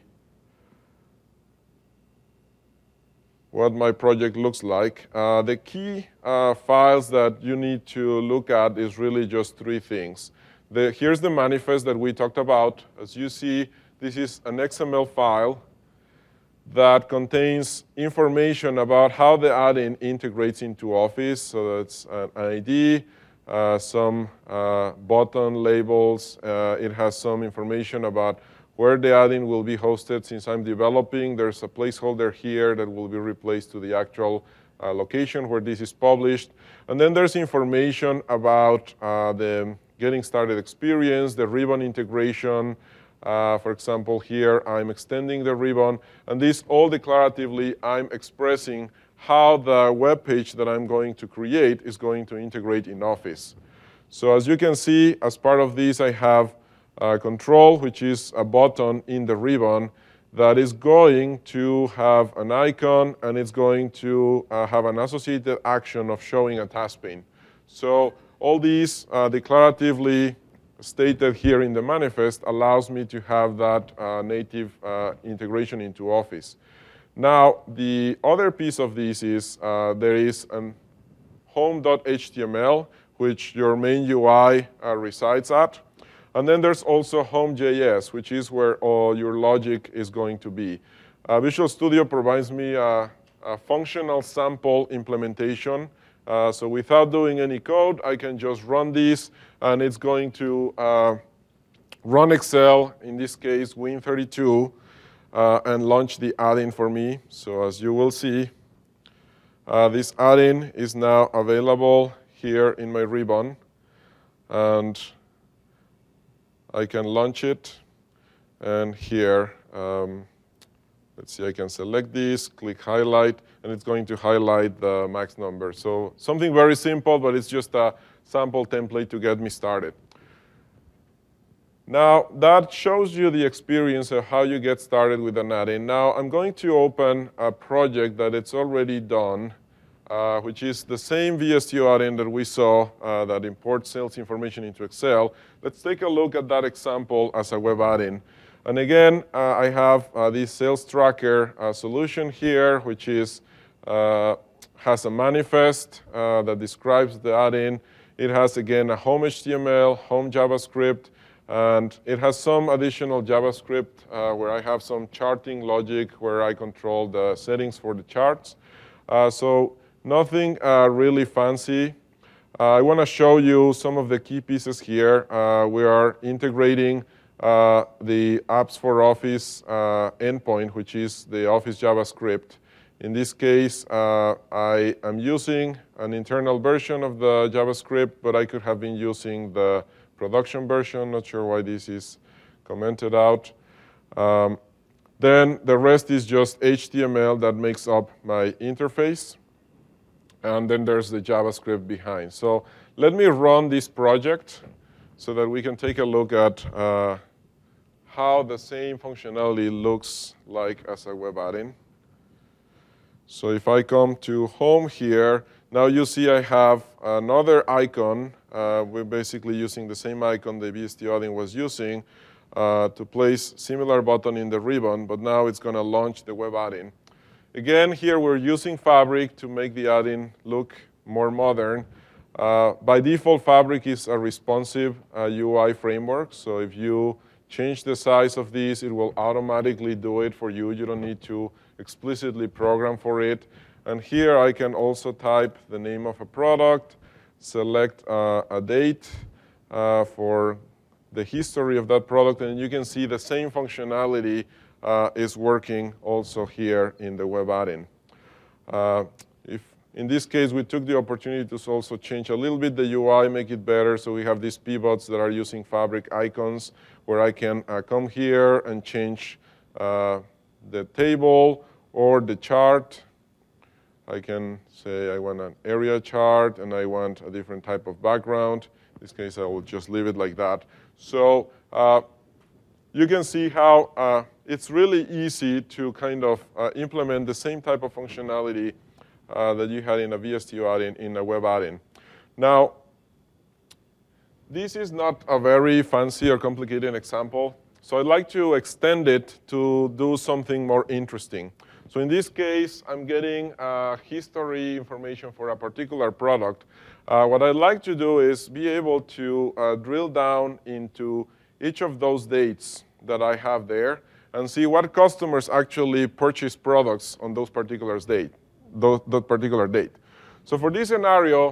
what my project looks like. The key files that you need to look at is really just three things. Here's the manifest that we talked about. As you see, this is an XML file that contains information about how the add-in integrates into Office. So that's an ID, some button labels. It has some information about where the add-in will be hosted. Since I'm developing, there's a placeholder here that will be replaced to the actual location where this is published. And then there's information about the getting started experience, the ribbon integration. For example, here I'm extending the ribbon. And this all declaratively, I'm expressing how the web page that I'm going to create is going to integrate in Office. So as you can see, as part of this, I have control, which is a button in the ribbon that is going to have an icon, and it's going to have an associated action of showing a task pane. So all these declaratively stated here in the manifest allows me to have that native integration into Office. Now, the other piece of this is there is an home.html, which your main UI resides at. And then there's also Home.js, which is where all your logic is going to be. Visual Studio provides me a functional sample implementation. So without doing any code, I can just run this, and it's going to run Excel, in this case, Win32, and launch the add-in for me. So as you will see, this add-in is now available here in my ribbon. And I can launch it. And here, let's see, I can select this, click highlight, and it's going to highlight the max number. So something very simple, but it's just a sample template to get me started. Now, that shows you the experience of how you get started with an add-in. Now, I'm going to open a project that it's already done, which is the same VSTO add-in that we saw that imports sales information into Excel. Let's take a look at that example as a web add-in. And again, I have this sales tracker solution here, which is, has a manifest that describes the add-in. It has, again, a home HTML, home JavaScript, and it has some additional JavaScript where I have some charting logic where I control the settings for the charts. So nothing really fancy. I want to show you some of the key pieces here. We are integrating the apps for Office endpoint, which is the Office JavaScript. In this case, I am using an internal version of the JavaScript, but I could have been using the production version. Not sure why this is commented out. Then the rest is just HTML that makes up my interface. And then there's the JavaScript behind. So let me run this project so that we can take a look at how the same functionality looks like as a web add-in. So if I come to home here, now you see I have another icon. We're basically using the same icon the VSTO add-in was using to place similar button in the ribbon, but now it's going to launch the web add-in. Again, here we're using Fabric to make the add-in look more modern. By default, Fabric is a responsive UI framework. So if you change the size of this, it will automatically do it for you. You don't need to explicitly program for it. And here I can also type the name of a product, select a date for the history of that product, and you can see the same functionality is working also here in the web add-in. If in this case, we took the opportunity to also change a little bit the UI, make it better. So we have these pivots that are using Fabric icons where I can come here and change the table or the chart. I can say I want an area chart and I want a different type of background. In this case, I will just leave it like that. So you can see how it's really easy to kind of implement the same type of functionality that you had in a VSTO add-in in a web add-in. Now, this is not a very fancy or complicated example. So I'd like to extend it to do something more interesting. So in this case, I'm getting history information for a particular product. What I'd like to do is be able to drill down into each of those dates that I have there and see what customers actually purchase products on those particular date. That particular date. So for this scenario,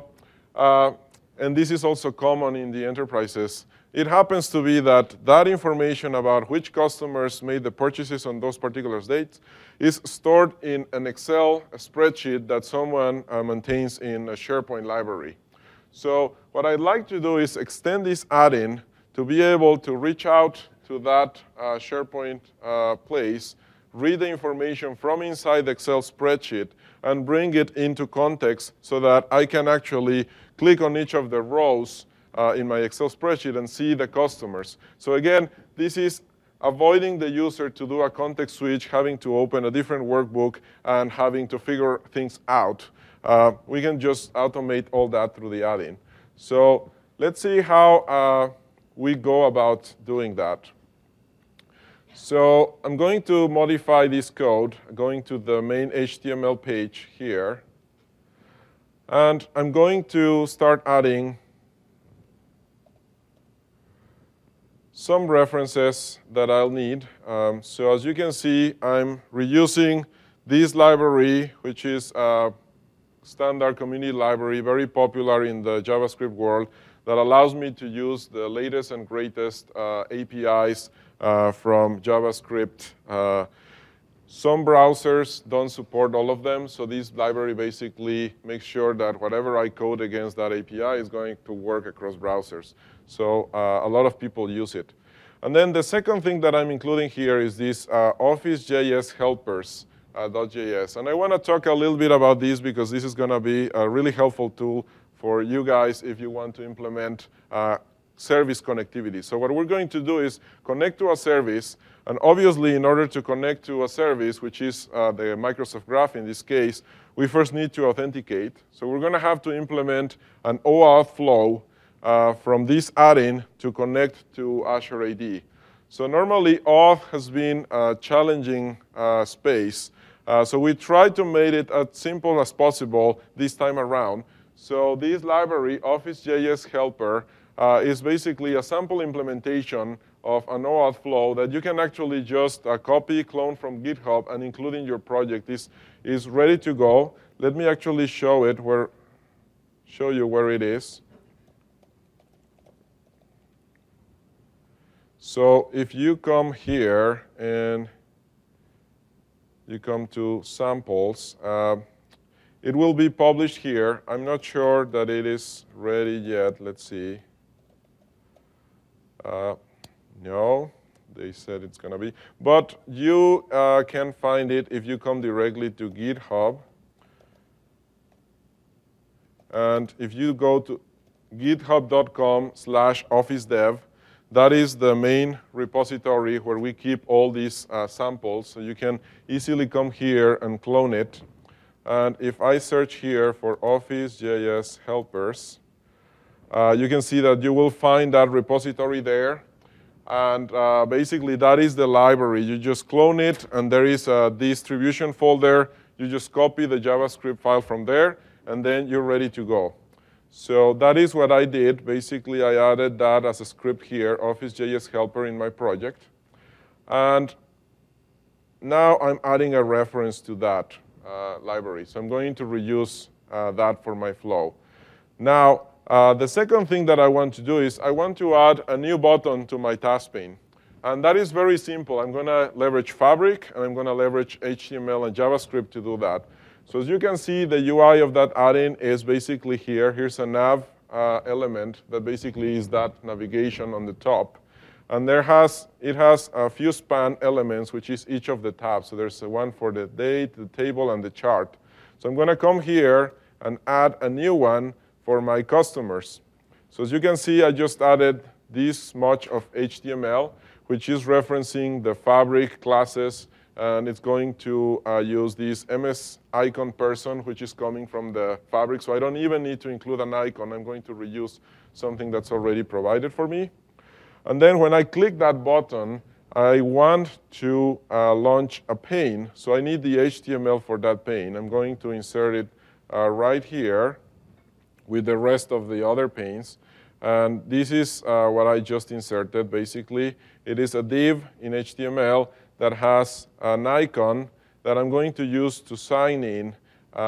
and this is also common in the enterprises, it happens to be that that information about which customers made the purchases on those particular dates is stored in an Excel spreadsheet that someone maintains in a SharePoint library. So what I'd like to do is extend this add-in to be able to reach out to that SharePoint place, read the information from inside the Excel spreadsheet, and bring it into context so that I can actually click on each of the rows in my Excel spreadsheet and see the customers. So again, this is avoiding the user to do a context switch, having to open a different workbook, and having to figure things out. We can just automate all that through the add-in. So let's see how we go about doing that. So I'm going to modify this code, going to the main HTML page here. And I'm going to start adding some references that I'll need. So as you can see, I'm reusing this library, which is a standard community library, very popular in the JavaScript world, that allows me to use the latest and greatest APIs from JavaScript. Some browsers don't support all of them, so this library basically makes sure that whatever I code against that API is going to work across browsers. So a lot of people use it. And then the second thing that I'm including here is this Office.js helpers. .js. And I want to talk a little bit about this because this is going to be a really helpful tool for you guys if you want to implement service connectivity. So what we're going to do is connect to a service. And obviously, in order to connect to a service, which is the Microsoft Graph in this case, we first need to authenticate. So we're going to have to implement an OAuth flow from this add-in to connect to Azure AD. So normally, auth has been a challenging space. So we tried to make it as simple as possible this time around. So this library, Office.js helper, is basically a sample implementation of an OAuth flow that you can actually just copy, clone from GitHub, and include in your project. This is ready to go. Let me actually show you where it is. So if you come here and you come to samples, it will be published here. I'm not sure that it is ready yet. Let's see. No, they said it's going to be. But you can find it if you come directly to GitHub. And if you go to github.com/officedev, that is the main repository where we keep all these samples. So you can easily come here and clone it. And if I search here for Office.js helpers, you can see that you will find that repository there. And basically, that is the library. You just clone it, and there is a distribution folder. You just copy the JavaScript file from there, and then you're ready to go. So that is what I did. Basically, I added that as a script here, Office.js helper in my project. And now I'm adding a reference to that library. So I'm going to reuse that for my flow. Now, the second thing that I want to do is I want to add a new button to my task pane. And that is very simple. I'm going to leverage Fabric, and I'm going to leverage HTML and JavaScript to do that. So as you can see, the UI of that add-in is basically here. Here's a nav element that basically is that navigation on the top. And it has a few span elements, which is each of the tabs. So there's one for the date, the table, and the chart. So I'm going to come here and add a new one for my customers. So as you can see, I just added this much of HTML, which is referencing the Fabric classes. And it's going to use this MS icon person, which is coming from the Fabric. So I don't even need to include an icon. I'm going to reuse something that's already provided for me. And then when I click that button, I want to launch a pane. So I need the HTML for that pane. I'm going to insert it right here with the rest of the other panes. And this is what I just inserted, basically. It is a div in HTML that has an icon that I'm going to use to sign in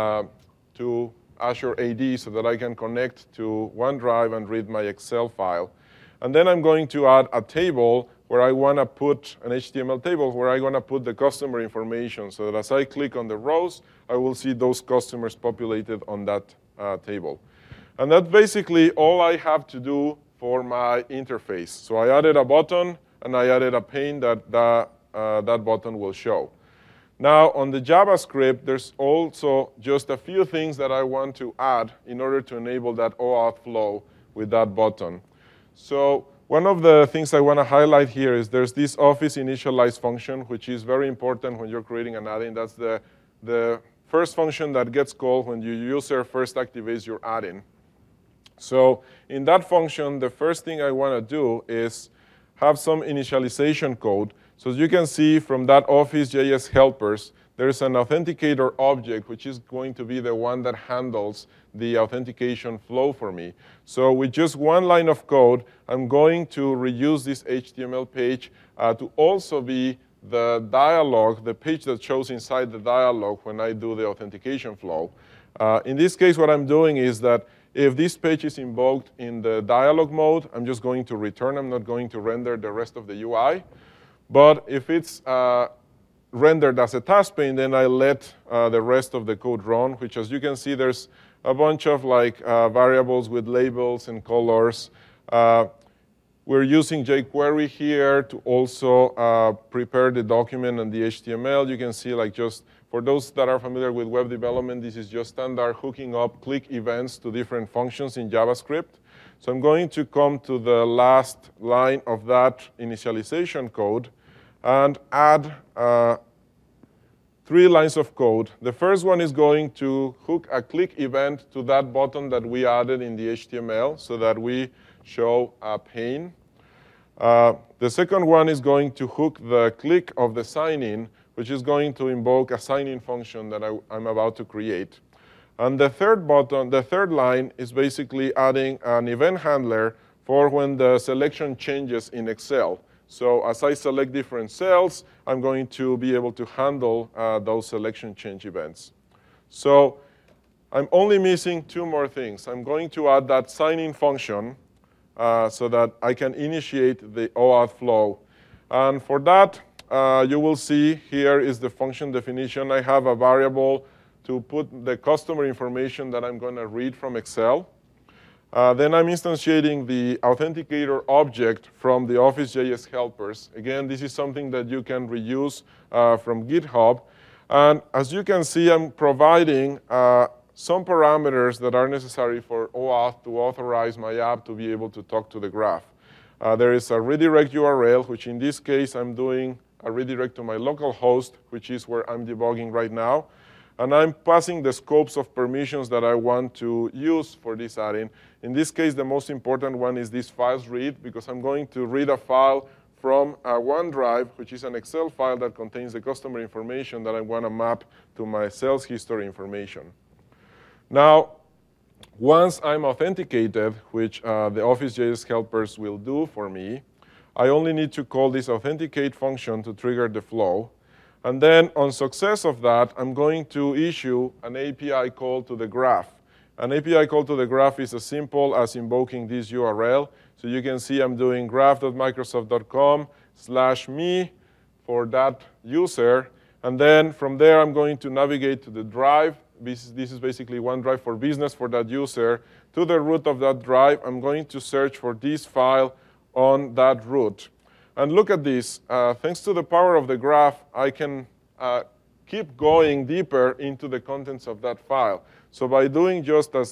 to Azure AD so that I can connect to OneDrive and read my Excel file. And then I'm going to add a table where I want to put an HTML table where I'm going to put the customer information so that as I click on the rows, I will see those customers populated on that table. And that's basically all I have to do for my interface. So I added a button, and I added a pane that that button will show. Now, on the JavaScript, there's also just a few things that I want to add in order to enable that OAuth flow with that button. So one of the things I want to highlight here is there's this Office initialize function, which is very important when you're creating an add-in. That's the first function that gets called when your user first activates your add-in. So in that function, the first thing I want to do is have some initialization code. So as you can see from that Office.js helpers, there's an authenticator object, which is going to be the one that handles the authentication flow for me. So with just one line of code, I'm going to reuse this HTML page to also be the dialog, the page that shows inside the dialog when I do the authentication flow. In this case, what I'm doing is that if this page is invoked in the dialog mode, I'm just going to return. I'm not going to render the rest of the UI. But if it's rendered as a task pane, then I let the rest of the code run, which, as you can see, there's a bunch of variables with labels and colors. We're using jQuery here to also prepare the document and the HTML. You can see, just for those that are familiar with web development, this is just standard hooking up click events to different functions in JavaScript. So I'm going to come to the last line of that initialization code and add 3 lines of code. The first one is going to hook a click event to that button that we added in the HTML so that we show a pane. The second one is going to hook the click of the sign-in, which is going to invoke a sign-in function that I'm about to create. And the third button, the third line, is basically adding an event handler for when the selection changes in Excel. So as I select different cells, I'm going to be able to handle those selection change events. So I'm only missing 2 more things. I'm going to add that sign-in function so that I can initiate the OAuth flow. And for that, you will see here is the function definition. I have a variable to put the customer information that I'm going to read from Excel. Then I'm instantiating the authenticator object from the Office.js helpers. Again, this is something that you can reuse from GitHub. And as you can see, I'm providing some parameters that are necessary for OAuth to authorize my app to be able to talk to the graph. There is a redirect URL, which in this case, I'm doing a redirect to my local host, which is where I'm debugging right now. And I'm passing the scopes of permissions that I want to use for this add-in. In this case, the most important one is this files read, because I'm going to read a file from OneDrive, which is an Excel file that contains the customer information that I want to map to my sales history information. Now, once I'm authenticated, which the Office.js helpers will do for me, I only need to call this authenticate function to trigger the flow. And then on success of that, I'm going to issue an API call to the graph. An API call to the graph is as simple as invoking this URL. So you can see I'm doing graph.microsoft.com/me for that user. And then from there, I'm going to navigate to the drive. This is basically OneDrive for Business for that user. To the root of that drive, I'm going to search for this file on that root. And look at this. Thanks to the power of the graph, I can keep going deeper into the contents of that file. So by doing just a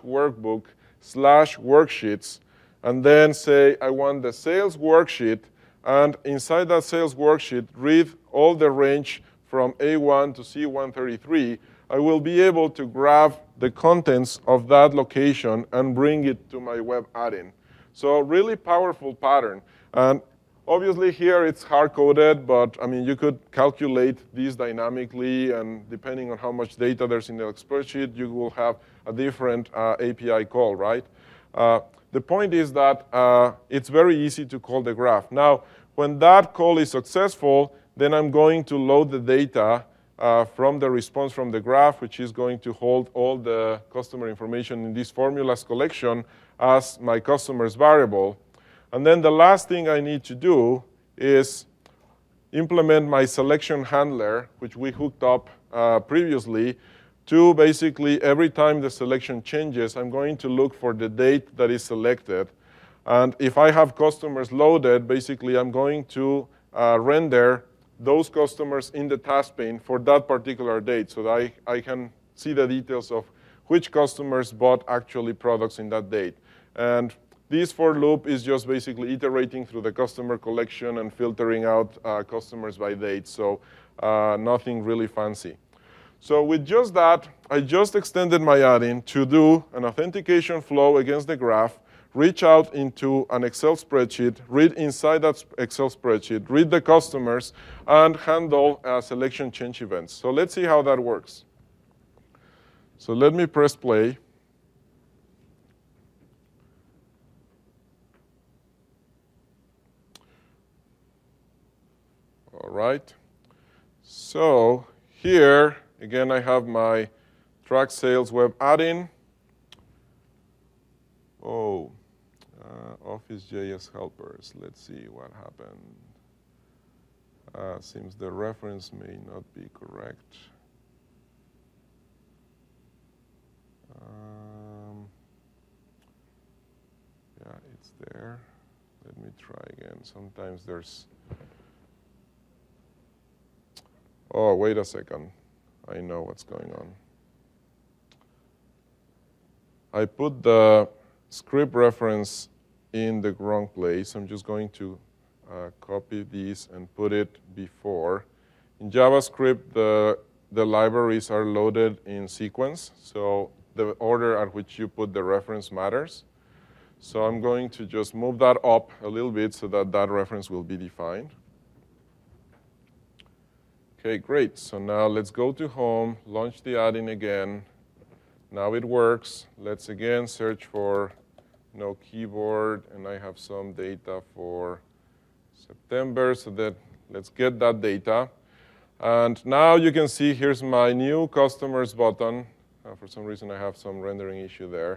/workbook/worksheets, and then say I want the sales worksheet, and inside that sales worksheet, read all the range from A1 to C133, I will be able to grab the contents of that location and bring it to my web add-in. So really powerful pattern. And obviously here it's hard-coded, but I mean you could calculate these dynamically, and depending on how much data there's in the spreadsheet, you will have a different API call, right? The point is that it's very easy to call the graph. Now, when that call is successful, then I'm going to load the data from the response from the graph, which is going to hold all the customer information in this formulas collection as my customer's variable. And then the last thing I need to do is implement my selection handler, which we hooked up previously, to basically every time the selection changes, I'm going to look for the date that is selected. And if I have customers loaded, basically I'm going to render those customers in the task pane for that particular date so that I can see the details of which customers bought actually products in that date. And this for loop is just basically iterating through the customer collection and filtering out customers by date, so nothing really fancy. So with just that, I just extended my add-in to do an authentication flow against the graph, reach out into an Excel spreadsheet, read inside that Excel spreadsheet, read the customers, and handle selection change events. So let's see how that works. So let me press play. All right. So here, again, I have my track sales web add-in. Oh, Office.js helpers. Let's see what happened. Seems the reference may not be correct. Yeah, it's there. Let me try again. Sometimes there's... Oh, wait a second. I know what's going on. I put the script reference in the wrong place. I'm just going to copy these and put it before. In JavaScript, the libraries are loaded in sequence, so the order at which you put the reference matters. So I'm going to just move that up a little bit so that that reference will be defined. OK, great. So now let's go to home, launch the add-in again. Now it works. Let's again search for no keyboard, and I have some data for September, so that let's get that data. And now you can see here's my new customers button. For some reason, I have some rendering issue there.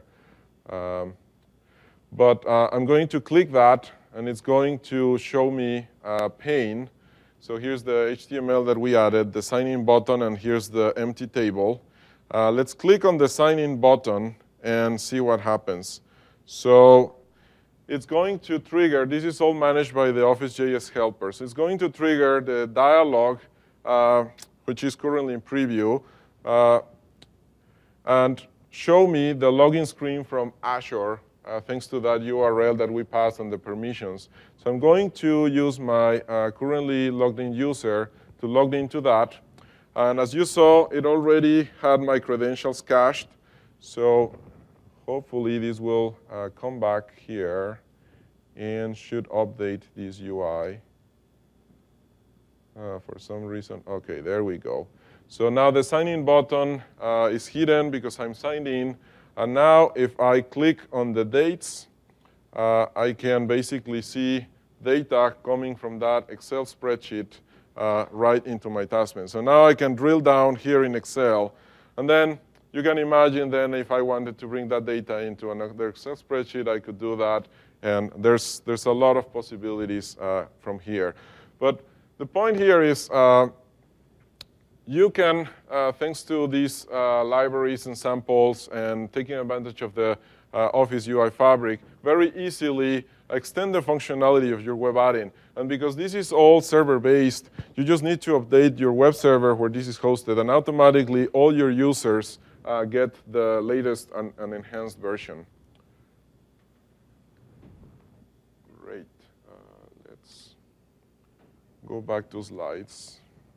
But I'm going to click that, and it's going to show me a pane. So here's the HTML that we added, the sign-in button, and here's the empty table. Let's click on the sign-in button and see what happens. So it's going to trigger. This is all managed by the Office.js helpers. It's going to trigger the dialog, which is currently in preview, and show me the login screen from Azure, thanks to that URL that we passed on the permissions. So I'm going to use my currently logged in user to log into that. And as you saw, it already had my credentials cached. So hopefully this will come back here and should update this UI. For some reason, OK, there we go. So now the sign-in button is hidden because I'm signed in. And now if I click on the dates, I can basically see data coming from that Excel spreadsheet right into my task manager. So now I can drill down here in Excel. And then you can imagine then if I wanted to bring that data into another Excel spreadsheet, I could do that. And there's a lot of possibilities from here. But the point here is you can, thanks to these libraries and samples and taking advantage of the Office UI Fabric, very easily extend the functionality of your web add-in. And because this is all server-based, you just need to update your web server where this is hosted, and automatically all your users get the latest and enhanced version. Great. Let's go back to slides.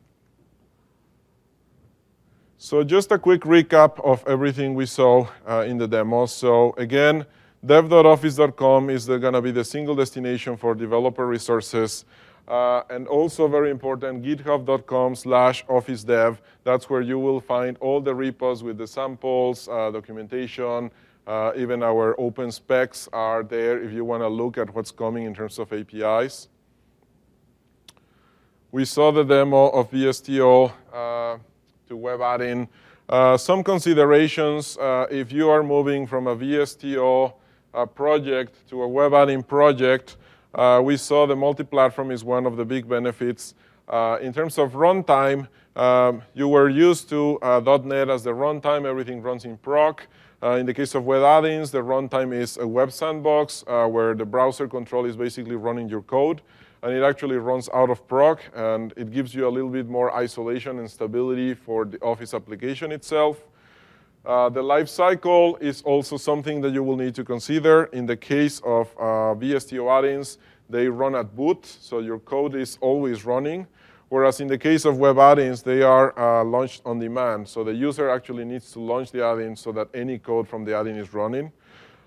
So just a quick recap of everything we saw in the demo. So again, dev.office.com is going to be the single destination for developer resources. And also very important, github.com/officedev. That's where you will find all the repos with the samples, documentation. Even our open specs are there if you want to look at what's coming in terms of APIs. We saw the demo of VSTO to web add-in. Some considerations, if you are moving from a VSTO project to a web add-in project, we saw the multi-platform is one of the big benefits. In terms of runtime, you were used to .NET as the runtime. Everything runs in proc. In the case of web add-ins, the runtime is a web sandbox where the browser control is basically running your code. And it actually runs out of proc, and it gives you a little bit more isolation and stability for the Office application itself. The life cycle is also something that you will need to consider. In the case of VSTO add-ins, they run at boot, so your code is always running. Whereas in the case of web add-ins, they are launched on demand. So the user actually needs to launch the add-in so that any code from the add-in is running.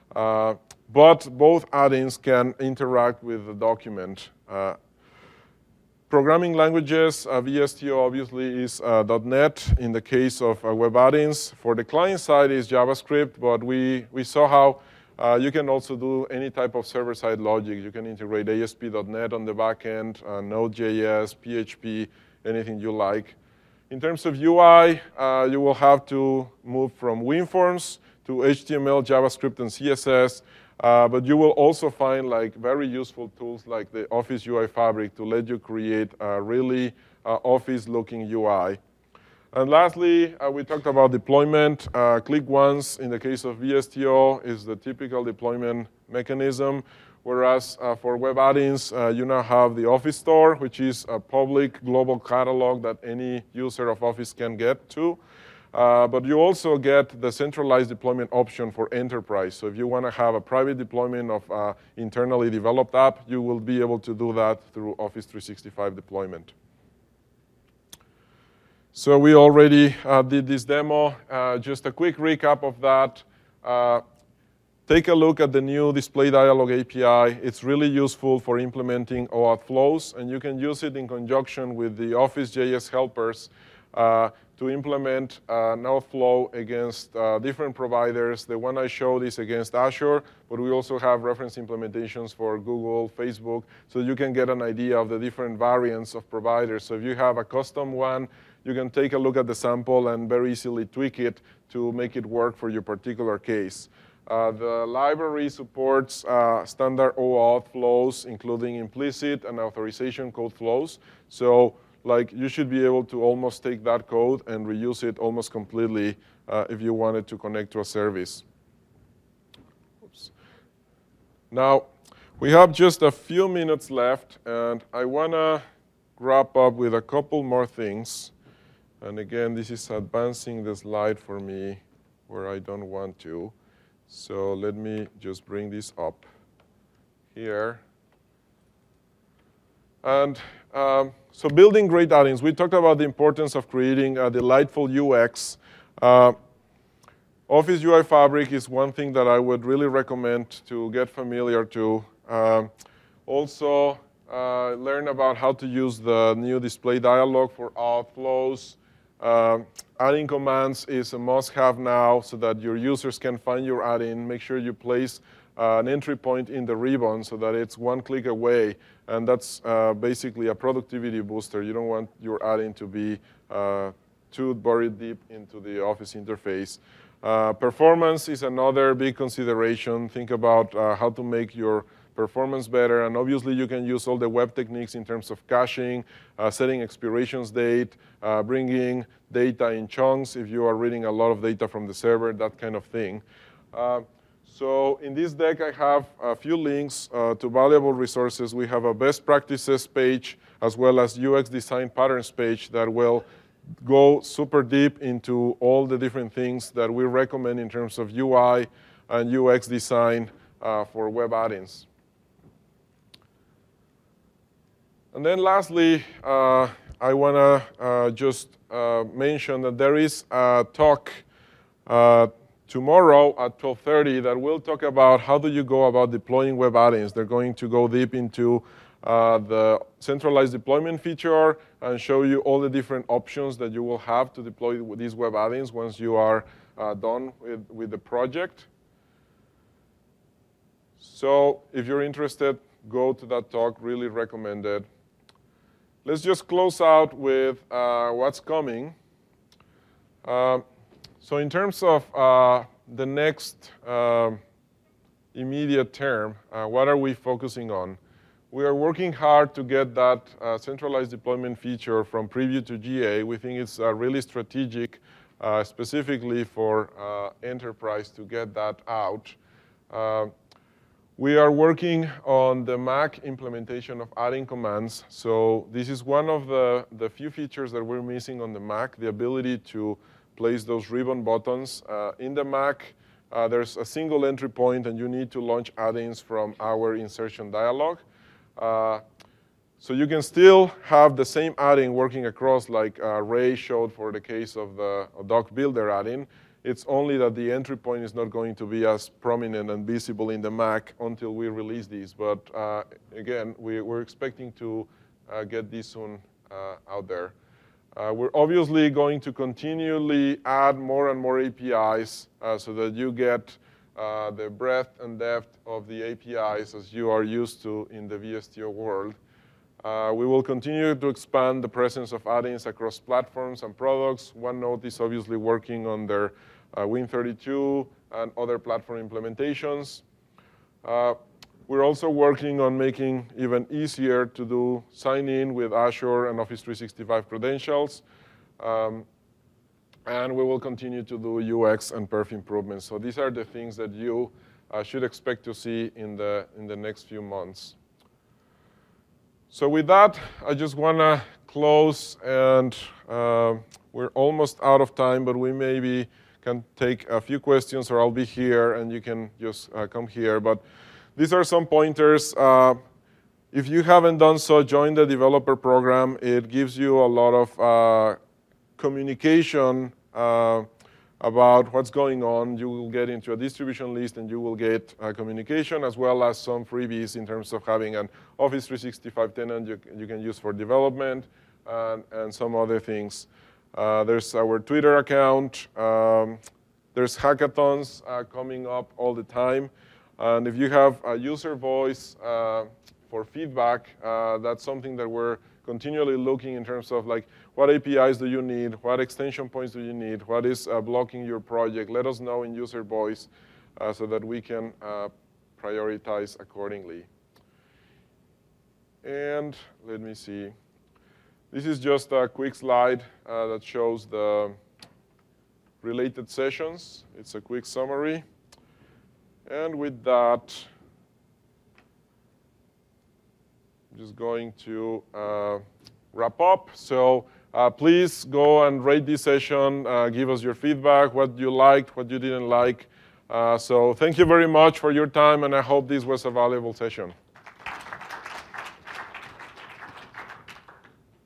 But both add-ins can interact with the document. Programming languages, VSTO obviously is .NET in the case of web add-ins. For the client side is JavaScript, but we saw how you can also do any type of server-side logic. You can integrate ASP.NET on the back end, Node.js, PHP, anything you like. In terms of UI, you will have to move from WinForms to HTML, JavaScript, and CSS. But you will also find like very useful tools like the Office UI Fabric to let you create a really Office-looking UI. And lastly, we talked about deployment. Click once in the case of VSTO is the typical deployment mechanism, whereas for web add-ins, you now have the Office Store, which is a public global catalog that any user of Office can get to. But you also get the centralized deployment option for enterprise. So if you want to have a private deployment of internally developed app, you will be able to do that through Office 365 deployment. So we already did this demo. Just a quick recap of that. Take a look at the new Display Dialog API. It's really useful for implementing OAuth flows, and you can use it in conjunction with the Office.js helpers to implement an OAuth flow against different providers. The one I showed is against Azure, but we also have reference implementations for Google, Facebook, so you can get an idea of the different variants of providers. So if you have a custom one, you can take a look at the sample and very easily tweak it to make it work for your particular case. The library supports standard OAuth flows, including implicit and authorization code flows. So like you should be able to almost take that code and reuse it almost completely if you wanted to connect to a service. Oops. Now, we have just a few minutes left, and I want to wrap up with a couple more things. And again, this is advancing the slide for me where I don't want to. So let me just bring this up here. And so building great add-ins. We talked about the importance of creating a delightful UX. Office UI Fabric is one thing that I would really recommend to get familiar to. Also, learn about how to use the new display dialog for OAuth flows. Adding commands is a must-have now so that your users can find your add-in. Make sure you place an entry point in the ribbon so that it's one click away. And that's basically a productivity booster. You don't want your add-in to be too buried deep into the Office interface. Performance is another big consideration. Think about how to make your performance better. And obviously, you can use all the web techniques in terms of caching, setting expirations date, bringing data in chunks if you are reading a lot of data from the server, that kind of thing. So in this deck, I have a few links to valuable resources. We have a best practices page as well as UX design patterns page that will go super deep into all the different things that we recommend in terms of UI and UX design for web add-ins. And then lastly, I want to just mention that there is a talk tomorrow at 12:30 that will talk about how do you go about deploying web add-ins. They're going to go deep into the centralized deployment feature and show you all the different options that you will have to deploy these web add-ins once you are done with the project. So if you're interested, go to that talk, really recommend it. Let's just close out with what's coming. So in terms of the next immediate term, what are we focusing on? We are working hard to get that centralized deployment feature from preview to GA. We think it's really strategic, specifically for enterprise to get that out. We are working on the Mac implementation of adding commands. So this is one of the few features that we're missing on the Mac, the ability to place those ribbon buttons. In the Mac, there's a single entry point, and you need to launch add-ins from our insertion dialog. So you can still have the same add-in working across like Ray showed for the case of the Doc Builder add-in. It's only that the entry point is not going to be as prominent and visible in the Mac until we release these. But again, we're expecting to get these soon out there. We're obviously going to continually add more and more APIs so that you get the breadth and depth of the APIs as you are used to in the VSTO world. We will continue to expand the presence of add-ins across platforms and products. OneNote is obviously working on their Win32 and other platform implementations. We're also working on making even easier to do sign-in with Azure and Office 365 credentials. And we will continue to do UX and perf improvements. So these are the things that you should expect to see in the next few months. So with that, I just want to close. And we're almost out of time, but we maybe can take a few questions, or I'll be here, and you can just come here. But these are some pointers. If you haven't done so, join the developer program. It gives you a lot of communication about what's going on. You will get into a distribution list, and you will get communication, as well as some freebies in terms of having an Office 365 tenant you can use for development and some other things. There's our Twitter account. There's hackathons coming up all the time. And if you have a user voice for feedback, that's something that we're continually looking in terms of like, what APIs do you need? What extension points do you need? What is blocking your project? Let us know in user voice so that we can prioritize accordingly. And let me see. This is just a quick slide that shows the related sessions. It's a quick summary. And with that, I'm just going to wrap up. So please go and rate this session. Give us your feedback, what you liked, what you didn't like. So thank you very much for your time, and I hope this was a valuable session.